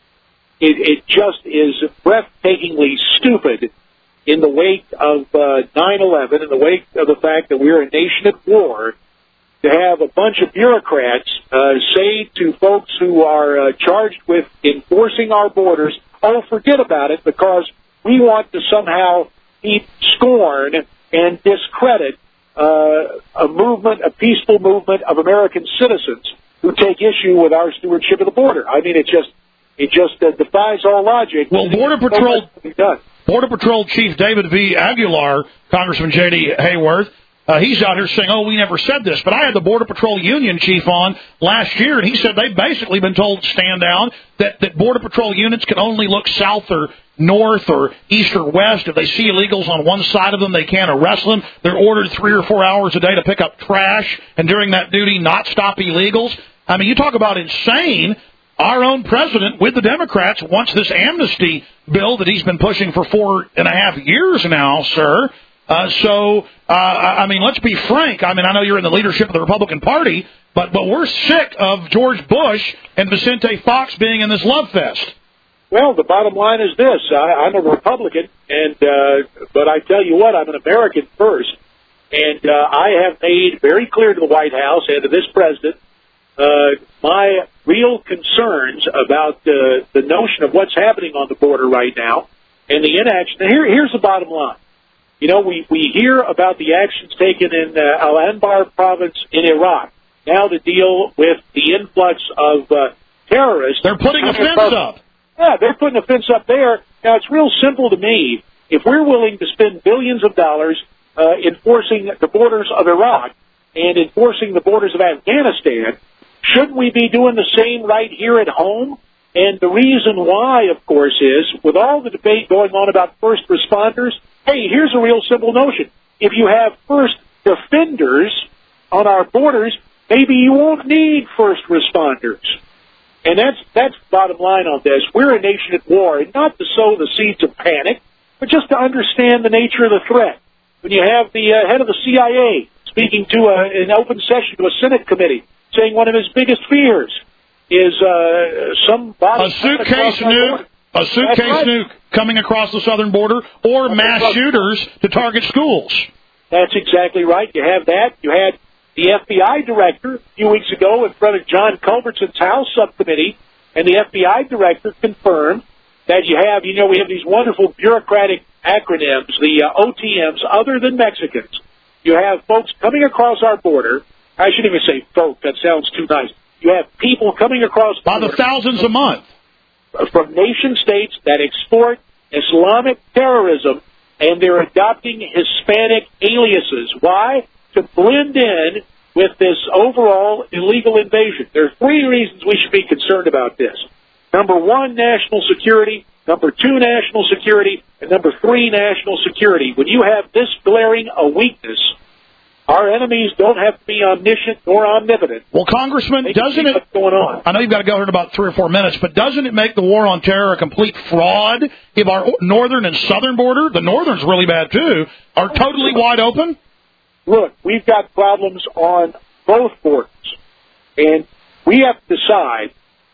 it, it just is breathtakingly stupid in the wake of uh, nine eleven, in the wake of the fact that we're a nation at war, to have a bunch of bureaucrats uh, say to folks who are uh, charged with enforcing our borders, oh, forget about it, because we want to somehow heap scorn and discredit uh, a movement, a peaceful movement of American citizens who take issue with our stewardship of the border. I mean, it just it just uh, defies all logic. Well, Border Patrol, Border Patrol Chief David V. Aguilar, Congressman J D Hayworth, Uh, he's out here saying, oh, we never said this. But I had the Border Patrol Union chief on last year, and he said they've basically been told to stand down, that, that Border Patrol units can only look south or north or east or west. If they see illegals on one side of them, they can't arrest them. They're ordered three or four hours a day to pick up trash, and during that duty, not stop illegals. I mean, you talk about insane. Our own president, with the Democrats, wants this amnesty bill that he's been pushing for four and a half years now, sir. Uh, so, uh, I mean, let's be frank. I mean, I know you're in the leadership of the Republican Party, but, but we're sick of George Bush and Vicente Fox being in this love fest. Well, the bottom line is this. I, I'm a Republican, and uh, but I tell you what, I'm an American first. And uh, I have made very clear to the White House and to this president uh, my real concerns about uh, the notion of what's happening on the border right now and the inaction. Here, here's the bottom line. You know, we, we hear about the actions taken in uh, Al-Anbar province in Iraq, now to deal with the influx of uh, terrorists. They're putting a fence up. Yeah, they're putting a fence up there. Now, it's real simple to me. If we're willing to spend billions of dollars uh, enforcing the borders of Iraq and enforcing the borders of Afghanistan, shouldn't we be doing the same right here at home? And the reason why, of course, is with all the debate going on about first responders, hey, here's a real simple notion. If you have first defenders on our borders, maybe you won't need first responders. And that's that's the bottom line on this. We're a nation at war, and not to sow the seeds of panic, but just to understand the nature of the threat. When you have the uh, head of the C I A speaking to a, an open session to a Senate committee, saying one of his biggest fears is uh, some body... A suitcase nuke, A suitcase right. nuke coming across the southern border, or That's mass right. shooters to target schools. That's exactly right. You have that. You had the F B I director a few weeks ago in front of John Culbertson's House subcommittee, and the F B I director confirmed that you have, you know, we have these wonderful bureaucratic acronyms, the uh, O T Ms, other than Mexicans. You have folks coming across our border. I shouldn't even say folk. That sounds too nice. You have people coming across by the thousands a month from nation states that export Islamic terrorism, and they're adopting Hispanic aliases. Why? To blend in with this overall illegal invasion. There are three reasons we should be concerned about this. Number one, national security. Number two, national security. And number three, national security. When you have this glaring a weakness, our enemies don't have to be omniscient nor omnipotent. Well, Congressman, doesn't it... What's going on? I know you've got to go here in about three or four minutes, but doesn't it make the war on terror a complete fraud if our northern and southern border, the northern's really bad too, are totally wide open? Look, we've got problems on both borders, and we have to decide,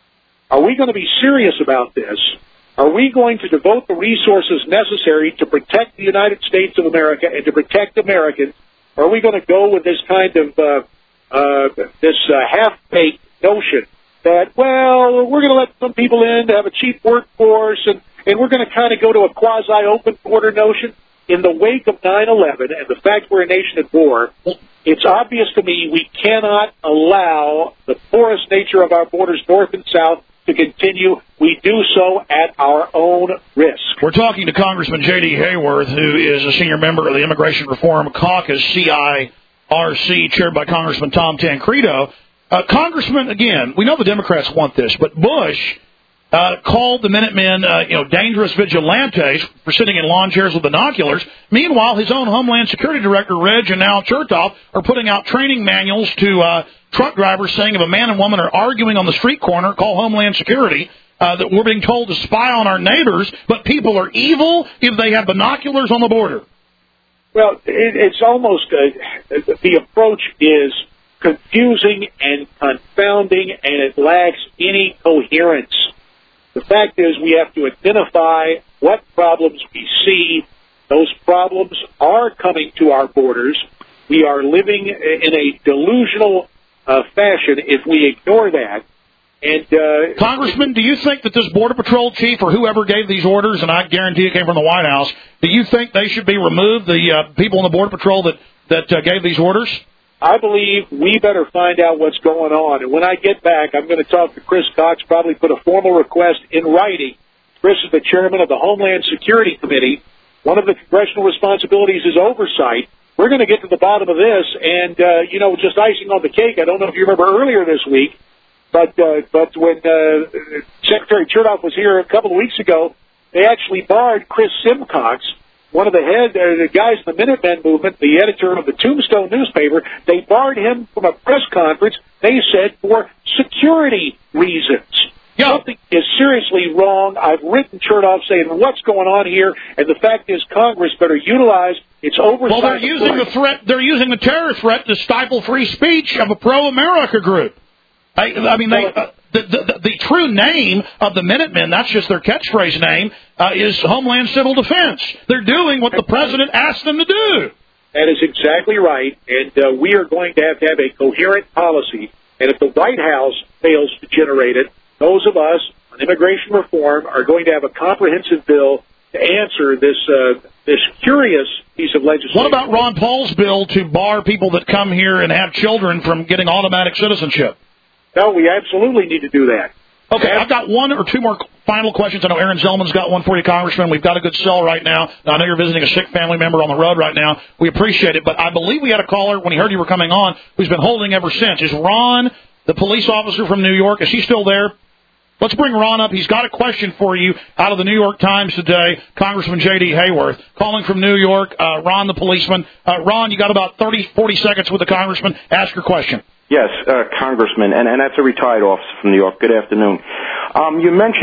are we going to be serious about this? Are we going to devote the resources necessary to protect the United States of America and to protect Americans? Or are we going to go with this kind of uh, uh, this uh, half-baked notion that, well, we're going to let some people in to have a cheap workforce, and, and we're going to kind of go to a quasi-open border notion? In the wake of nine eleven and the fact we're a nation at war, it's obvious to me we cannot allow the porous nature of our borders north and south to continue. We do so at our own risk. We're talking to Congressman J D. Hayworth, who is a senior member of the Immigration Reform Caucus, C I R C, chaired by Congressman Tom Tancredo. Uh, Congressman, again, we know the Democrats want this, but Bush uh, called the Minutemen, uh, you know, dangerous vigilantes for sitting in lawn chairs with binoculars. Meanwhile, his own Homeland Security Director, Reg, and now Chertoff, are putting out training manuals to uh, truck drivers saying if a man and woman are arguing on the street corner, call Homeland Security. Uh, that we're being told to spy on our neighbors, but people are evil if they have binoculars on the border. Well, it, it's almost uh, the approach is confusing and confounding, and it lacks any coherence. The fact is we have to identify what problems we see. Those problems are coming to our borders. We are living in a delusional uh, fashion if we ignore that. And uh, Congressman, do you think that this Border Patrol chief or whoever gave these orders, and I guarantee it came from the White House, do you think they should be removed, the uh, people in the Border Patrol that, that uh, gave these orders? I believe we better find out what's going on. And when I get back, I'm going to talk to Chris Cox, probably put a formal request in writing. Chris is the chairman of the Homeland Security Committee. One of the congressional responsibilities is oversight. We're going to get to the bottom of this. And, uh, you know, just icing on the cake, I don't know if you remember earlier this week, But uh, but when uh, Secretary Chertoff was here a couple of weeks ago, they actually barred Chris Simcox, one of the head uh, the guys in the Minutemen movement, the editor of the Tombstone newspaper. They barred him from a press conference. They said for security reasons. Yeah. Something is seriously wrong. I've written Chertoff saying what's going on here, and the fact is Congress better utilize its oversight. Well, they're using the threat. They're using the terror threat to stifle free speech of a pro-America group. I, I mean, they, uh, the, the, the true name of the Minutemen, that's just their catchphrase name, uh, is Homeland Civil Defense. They're doing what the president asked them to do. That is exactly right, and uh, we are going to have to have a coherent policy. And if the White House fails to generate it, those of us on immigration reform are going to have a comprehensive bill to answer this uh, this curious piece of legislation. What about Ron Paul's bill to bar people that come here and have children from getting automatic citizenship? No, we absolutely need to do that. Okay, I've got one or two more final questions. I know Aaron Zellman's got one for you, Congressman. We've got a good sell right now. I know you're visiting a sick family member on the road right now. We appreciate it, but I believe we had a caller when he heard you were coming on who's been holding ever since. Is Ron, the police officer from New York, is he still there? Let's bring Ron up. He's got a question for you out of the New York Times today. Congressman J D. Hayworth, calling from New York. Uh, Ron, the policeman. Uh, Ron, you got about thirty, forty seconds with the congressman. Ask your question. Yes, uh, Congressman, and, and that's a retired officer from New York. Good afternoon. Um, you mentioned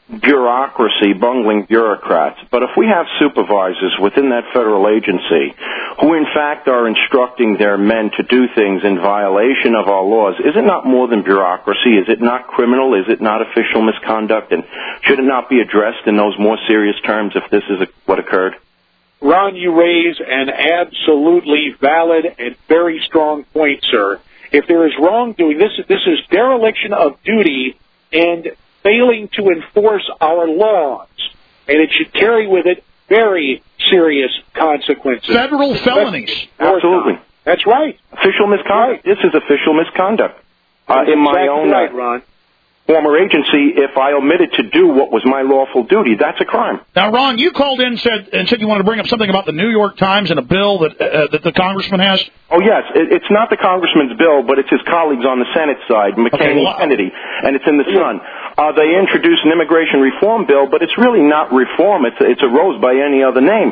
bureaucracy, bungling bureaucrats. But if we have supervisors within that federal agency who, in fact, are instructing their men to do things in violation of our laws, is it not more than bureaucracy? Is it not criminal? Is it not official misconduct? And should it not be addressed in those more serious terms if this is what occurred? Ron, you raise an absolutely valid and very strong point, sir. If there is wrongdoing, this is, this is dereliction of duty and failing to enforce our laws, and it should carry with it very serious consequences. Federal felonies. Absolutely. That's right. Official misconduct. This is official misconduct. Uh, in my exactly own right, Ron. former agency, if I omitted to do what was my lawful duty, that's a crime. Now, Ron, you called in and said, and said you wanted to bring up something about the New York Times and a bill that uh, that the congressman has. Oh, yes. It, it's not the congressman's bill, but it's his colleagues on the Senate side, McCain Okay, and Kennedy, and it's in the Sun. Uh, they introduced an immigration reform bill, but it's really not reform. It's, it's a rose by any other name.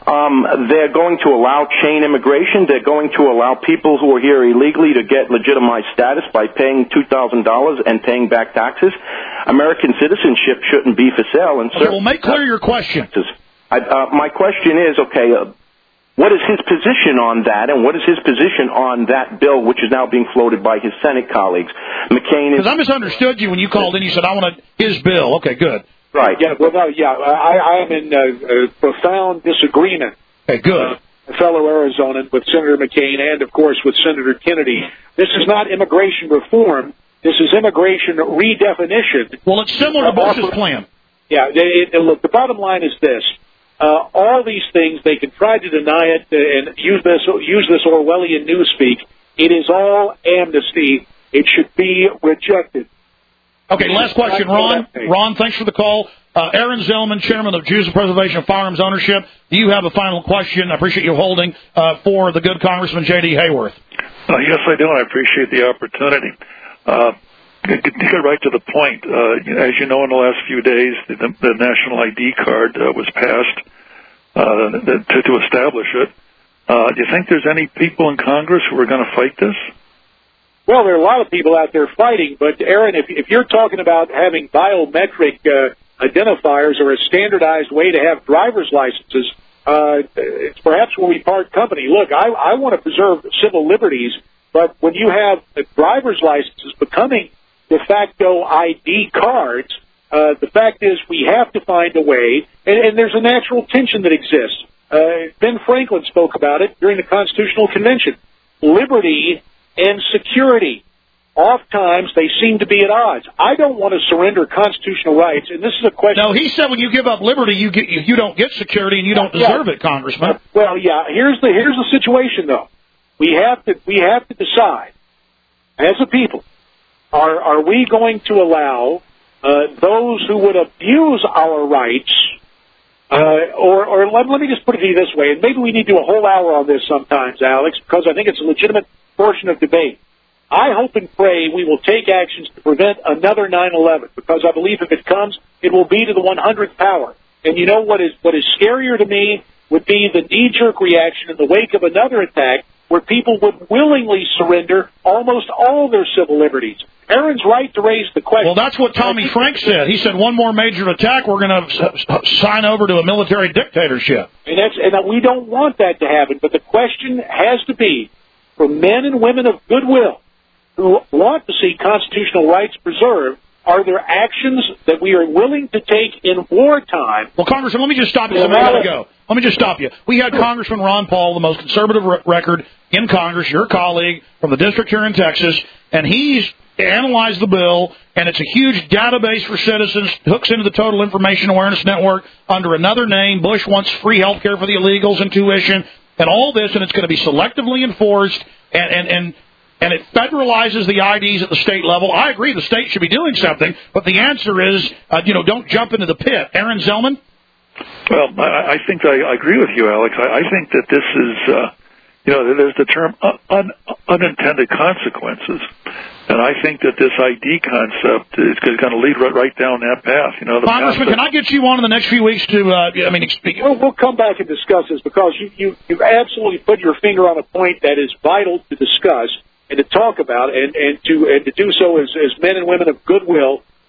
Um, they're going to allow chain immigration. They're going to allow people who are here illegally to get legitimized status by paying two thousand dollars and paying back taxes. American citizenship shouldn't be for sale. And okay, well, make clear your question. I, uh, my question is, okay, uh, what is his position on that, and what is his position on that bill, which is now being floated by his Senate colleagues? McCain is... Because I misunderstood you when you called in. You said, I want his bill. Okay, good. Right. Yeah, well, no, yeah, I, I am in uh, uh, profound disagreement. Okay, good. Uh, fellow Arizonan with Senator McCain and, of course, with Senator Kennedy. This is not immigration reform. This is immigration redefinition. Well, it's similar to Bush's plan. Yeah, it, it, look, the bottom line is this. Uh, all these things, they can try to deny it and use this, use this Orwellian newspeak. It is all amnesty. It should be rejected. Okay, last question, Ron. Ron, thanks for the call. Uh, Aaron Zellman, chairman of Jews and Preservation of Firearms Ownership. Do you have a final question? I appreciate you holding uh, for the good Congressman J D. Hayworth. Uh, yes, I do, and I appreciate the opportunity. Uh, to get right to the point, uh, as you know, in the last few days, the, the national I D card uh, was passed uh, to, to establish it. Uh, do you think there's any people in Congress who are going to fight this? Well, there are a lot of people out there fighting, but, Aaron, if, if you're talking about having biometric uh, identifiers or a standardized way to have driver's licenses, uh, it's perhaps where we part company. Look, I, I want to preserve civil liberties, but when you have uh, driver's licenses becoming de facto I D cards, uh, the fact is we have to find a way, and, and there's a natural tension that exists. Uh, Ben Franklin spoke about it during the Constitutional Convention. Liberty and security. Oftentimes, they seem to be at odds. I don't want to surrender constitutional rights, and this is a question... No, he said when you give up liberty, you get you, you don't get security, and you don't deserve yeah. it, Congressman. Uh, well, yeah, here's the here's the situation, though. We have to we have to decide, as a people, are are we going to allow uh, those who would abuse our rights, uh, or, or let, let me just put it to you this way, and maybe we need to do a whole hour on this sometimes, Alex, because I think it's a legitimate portion of debate. I hope and pray we will take actions to prevent another nine eleven, because I believe if it comes, it will be to the one hundredth power. And you know what is what is scarier to me would be the knee-jerk reaction in the wake of another attack where people would willingly surrender almost all their civil liberties. Aaron's right to raise the question. Well, that's what Tommy Frank said. He said one more major attack, we're going to sign over to a military dictatorship. And, that's, and we don't want that to happen, but the question has to be, for men and women of goodwill who want to see constitutional rights preserved, are there actions that we are willing to take in wartime? Well, Congressman, let me just stop you. Let me let go. Let me just stop you. We had Congressman Ron Paul, the most conservative re- record in Congress, your colleague from the district here in Texas, and he's analyzed the bill, and it's a huge database for citizens, hooks into the Total Information Awareness Network under another name. Bush wants free health care for the illegals and tuition, and all this, and it's going to be selectively enforced, and, and, and And it federalizes the I Ds at the state level. I agree the state should be doing something, but the answer is, uh, you know, don't jump into the pit. Aaron Zellman? Well, I, I think I, I agree with you, Alex. I, I think that this is, uh, you know, there's the term un, unintended consequences. And I think that this I D concept is going to lead right, right down that path. You know, the Congressman, path can I get you on in the next few weeks to, uh, I mean, speak? We'll, we'll come back and discuss this because you, you, you've absolutely put your finger on a point that is vital to discuss and to talk about, and, and to and to do so as, as men and women of goodwill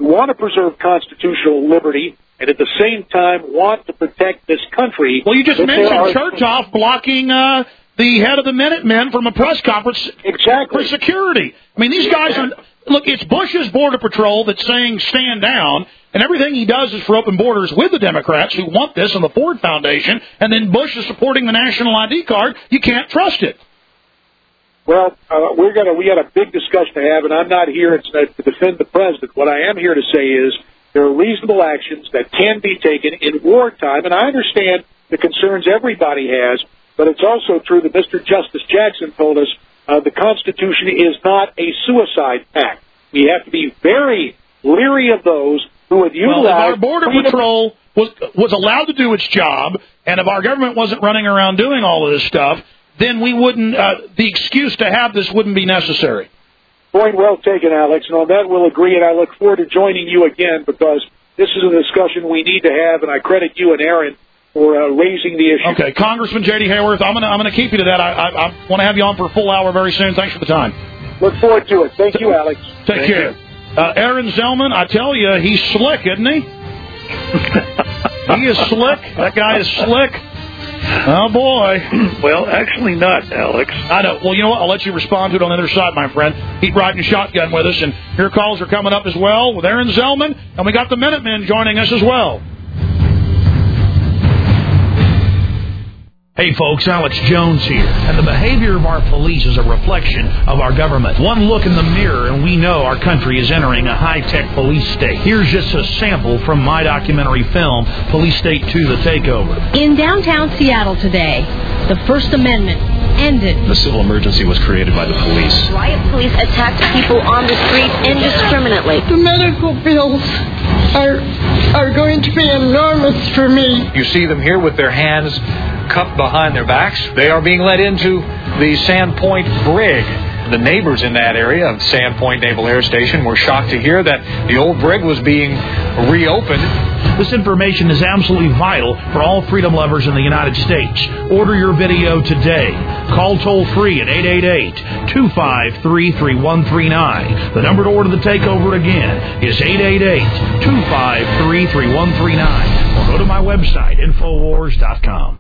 who want to preserve constitutional liberty and at the same time want to protect this country. Well, you just that there mentioned are- Chertoff blocking uh, the head of the Minutemen from a press conference exactly. for security. I mean, these guys are... Look, it's Bush's Border Patrol that's saying stand down, and everything he does is for open borders with the Democrats who want this and the Ford Foundation, and then Bush is supporting the national I D card. You can't trust it. Well, uh, we're gonna we got a big discussion to have, and I'm not here to, to defend the president. What I am here to say is there are reasonable actions that can be taken in wartime, and I understand the concerns everybody has, but it's also true that Mister Justice Jackson told us uh, the Constitution is not a suicide pact. We have to be very leery of those who would utilize... Well, if our Border freedom- Patrol was, was allowed to do its job, and if our government wasn't running around doing all of this stuff, then we wouldn't, uh, the excuse to have this wouldn't be necessary. Point well taken, Alex, and on that we'll agree, and I look forward to joining you again because this is a discussion we need to have, and I credit you and Aaron for uh, raising the issue. Okay, Congressman J D. Hayworth, I'm going to I'm gonna keep you to that. I, I, I want to have you on for a full hour very soon. Thanks for the time. Look forward to it. Thank you, Alex. Take Thank care. Uh, Aaron Zellman, I tell you, he's slick, isn't he? He is slick. That guy is slick. Oh, boy. Well, actually not, Alex. I know. Well, you know what? I'll let you respond to it on the other side, my friend. Keep riding shotgun with us, and your calls are coming up as well with Aaron Zellman, and we got the Minutemen joining us as well. Hey folks, Alex Jones here, and the behavior of our police is a reflection of our government. One look in the mirror and we know our country is entering a high-tech police state. Here's just a sample from my documentary film, Police State two, The Takeover. In downtown Seattle today, the First Amendment ended. The civil emergency was created by the police. Riot police attacked people on the street indiscriminately. The medical bills are are going to be enormous for me. You see them here with their hands cupped behind their backs. They are being led into the Sandpoint Brig. The neighbors in that area of Sandpoint Naval Air Station were shocked to hear that the old brig was being reopened. This information is absolutely vital for all freedom lovers in the United States. Order your video today. Call toll-free at eight eight eight, two five three, three one three nine. The number to order the takeover again is eight eight eight, two five three, three one three nine. Or go to my website, infowars dot com.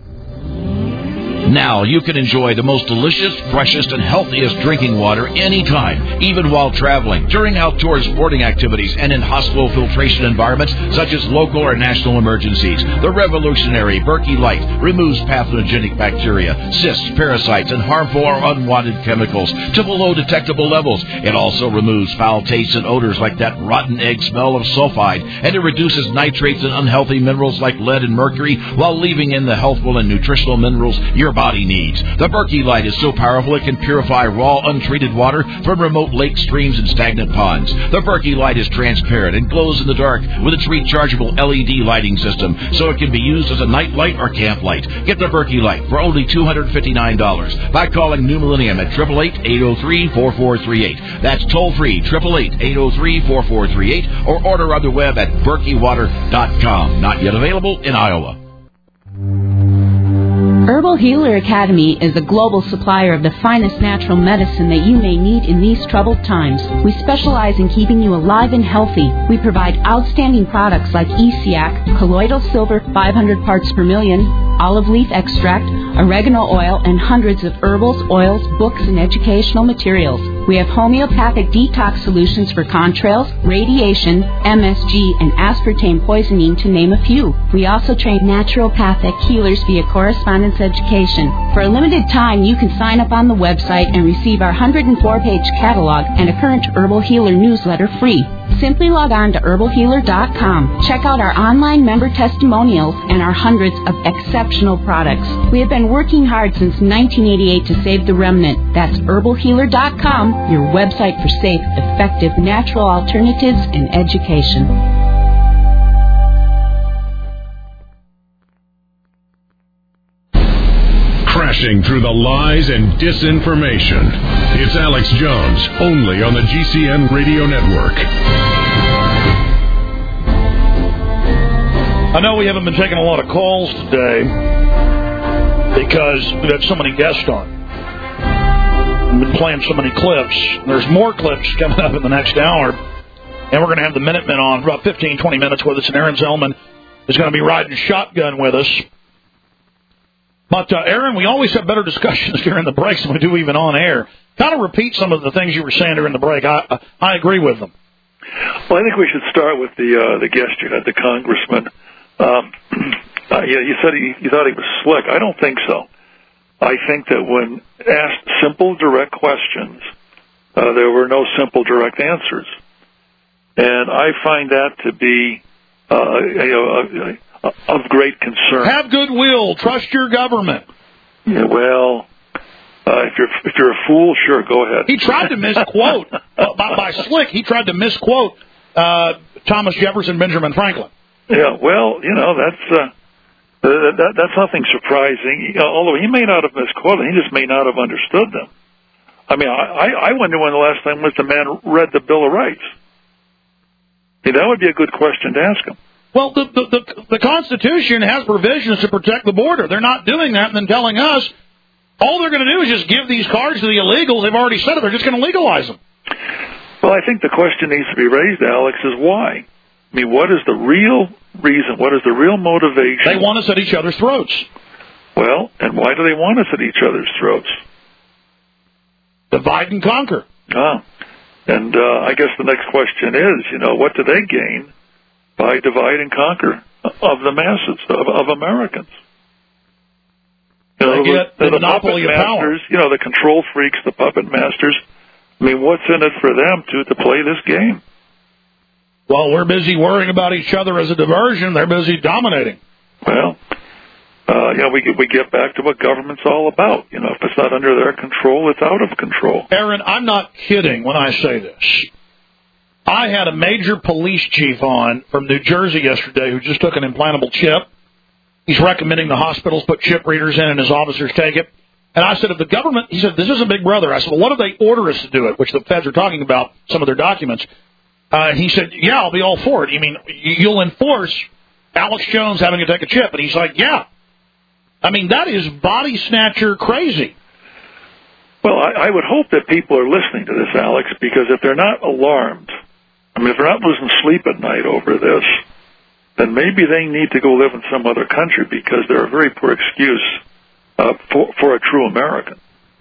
Now you can enjoy the most delicious, freshest, and healthiest drinking water anytime, even while traveling, during outdoor sporting activities, and in hospital filtration environments such as local or national emergencies. The revolutionary Berkey Light removes pathogenic bacteria, cysts, parasites, and harmful or unwanted chemicals to below detectable levels. It also removes foul tastes and odors like that rotten egg smell of sulfide, and it reduces nitrates and unhealthy minerals like lead and mercury while leaving in the healthful and nutritional minerals your body needs. The Berkey Light is so powerful it can purify raw, untreated water from remote lakes, streams, and stagnant ponds. The Berkey Light is transparent and glows in the dark with its rechargeable L E D lighting system, so it can be used as a night light or camp light. Get the Berkey Light for only two hundred fifty-nine dollars by calling New Millennium at eight eight eight, eight oh three, four four three eight. That's toll-free, eight eight eight, eight oh three, four four three eight, or order on the web at berkey water dot com. Not yet available in Iowa. Herbal Healer Academy is a global supplier of the finest natural medicine that you may need in these troubled times. We specialize in keeping you alive and healthy. We provide outstanding products like E C A C, colloidal silver five hundred parts per million, olive leaf extract, oregano oil, and hundreds of herbals, oils, books, and educational materials. We have homeopathic detox solutions for contrails, radiation, M S G, and aspartame poisoning, to name a few. We also train naturopathic healers via correspondence education. For a limited time, you can sign up on the website and receive our one hundred four page catalog and a current Herbal Healer newsletter free. Simply log on to herbal healer dot com. Check out our online member testimonials and our hundreds of exceptional products. We have been working hard since nineteen eighty-eight to save the remnant. That's herbal healer dot com, your website for safe, effective, natural alternatives in education. Crashing through the lies and disinformation. It's Alex Jones, only on the G C N Radio Network. I know we haven't been taking a lot of calls today because we've had so many guests on. We've been playing so many clips. There's more clips coming up in the next hour. And we're going to have the Minutemen on for about fifteen, twenty minutes with us, and Aaron Zellman is going to be riding shotgun with us. But, uh, Aaron, we always have better discussions during the breaks than we do even on air. Kind of repeat some of the things you were saying during the break. I I agree with them. Well, I think we should start with the uh, the guest you had, the congressman. Um, uh, yeah, you said he, you thought he was slick. I don't think so. I think that when asked simple, direct questions, uh, there were no simple, direct answers. And I find that to be uh, you know, uh, of great concern. Have goodwill. Trust your government. Yeah, well, uh, if you're if you're a fool, sure, go ahead. He tried to misquote uh, by, by slick. He tried to misquote uh, Thomas Jefferson, Benjamin Franklin. Yeah, well, you know that's uh, that, that, that's nothing surprising. You know, although he may not have misquoted, he just may not have understood them. I mean, I I wonder when the last time was the man read the Bill of Rights. I mean, that would be a good question to ask him. Well, the, the the the Constitution has provisions to protect the border. They're not doing that and then telling us all they're going to do is just give these cards to the illegals. They've already said it. They're just going to legalize them. Well, I think the question needs to be raised, Alex, is why? I mean, what is the real reason? What is the real motivation? They want us at each other's throats. Well, and why do they want us at each other's throats? Divide and conquer. Ah. And uh, I guess the next question is, you know, what do they gain by divide and conquer of the masses, of, of Americans? You know, they get the, the, the monopoly puppet of power. masters, you know, the control freaks, the puppet masters. I mean, what's in it for them to, to play this game? Well, we're busy worrying about each other as a diversion. They're busy dominating. Well, uh, you know, we get, we get back to what government's all about. You know, if it's not under their control, it's out of control. Aaron, I'm not kidding when I say this. I had a major police chief on from New Jersey yesterday who just took an implantable chip. He's recommending the hospitals put chip readers in and his officers take it. And I said, if the government, he said, this isn't Big Brother. I said, well, what if they order us to do it, which the feds are talking about, some of their documents. Uh, and he said, yeah, I'll be all for it. You mean, you'll enforce Alex Jones having to take a chip? And he's like, yeah. I mean, that is body snatcher crazy. Well, I, I would hope that people are listening to this, Alex, because if they're not alarmed, I mean, if they're not losing sleep at night over this, then maybe they need to go live in some other country because they're a very poor excuse uh, for, for a true American.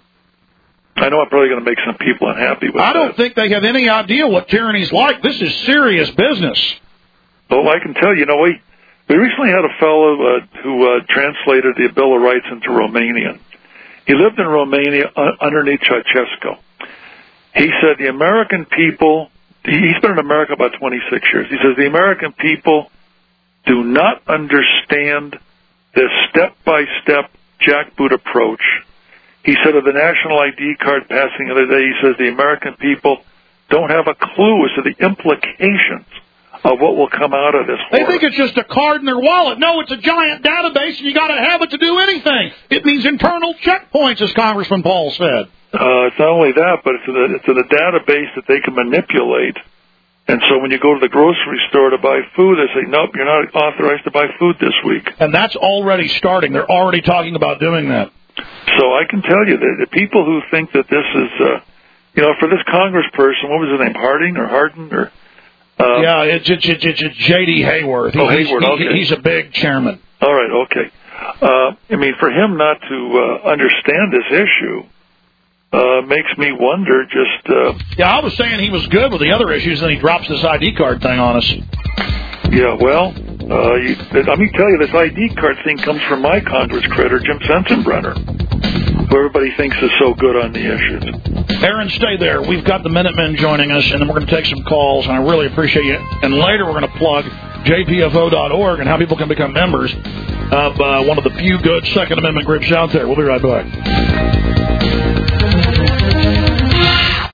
I know I'm probably going to make some people unhappy with that. I don't think they have any idea what tyranny's like. This is serious business. Well, I can tell you, you know, we, we recently had a fellow uh, who uh, translated the Bill of Rights into Romanian. He lived in Romania uh, underneath Ceausescu. He said the American people, he's been in America about twenty-six years. He says the American people do not understand this step-by-step jackboot approach. He said of the national I D card passing the other day, he says the American people don't have a clue as to the implications of what will come out of this horror. They think it's just a card in their wallet. No, it's a giant database, and you got to have it to do anything. It means internal checkpoints, as Congressman Paul said. Uh, it's not only that, but it's in, a, it's in a database that they can manipulate. And so when you go to the grocery store to buy food, they say, nope, you're not authorized to buy food this week. And that's already starting. They're already talking about doing that. So I can tell you that the people who think that this is, uh, you know, for this congressperson, what was his name, Harding or Hardin or? Um, yeah, it's, it's, it's, it's J D Hayworth. Oh, he's, Hayworth, he, okay. He's a big chairman. All right, okay. Uh, I mean, for him not to uh, understand this issue uh, makes me wonder just... Uh, yeah, I was saying he was good with the other issues, and he drops this I D card thing on us. Yeah, well, uh, you, let me tell you, this I D card thing comes from my Congress critter, Jim Sensenbrenner, who everybody thinks is so good on the issues. Aaron, stay there. We've got the Minutemen joining us, and then we're going to take some calls, and I really appreciate you. And later we're going to plug J P F O dot org and how people can become members of uh, one of the few good Second Amendment groups out there. We'll be right back.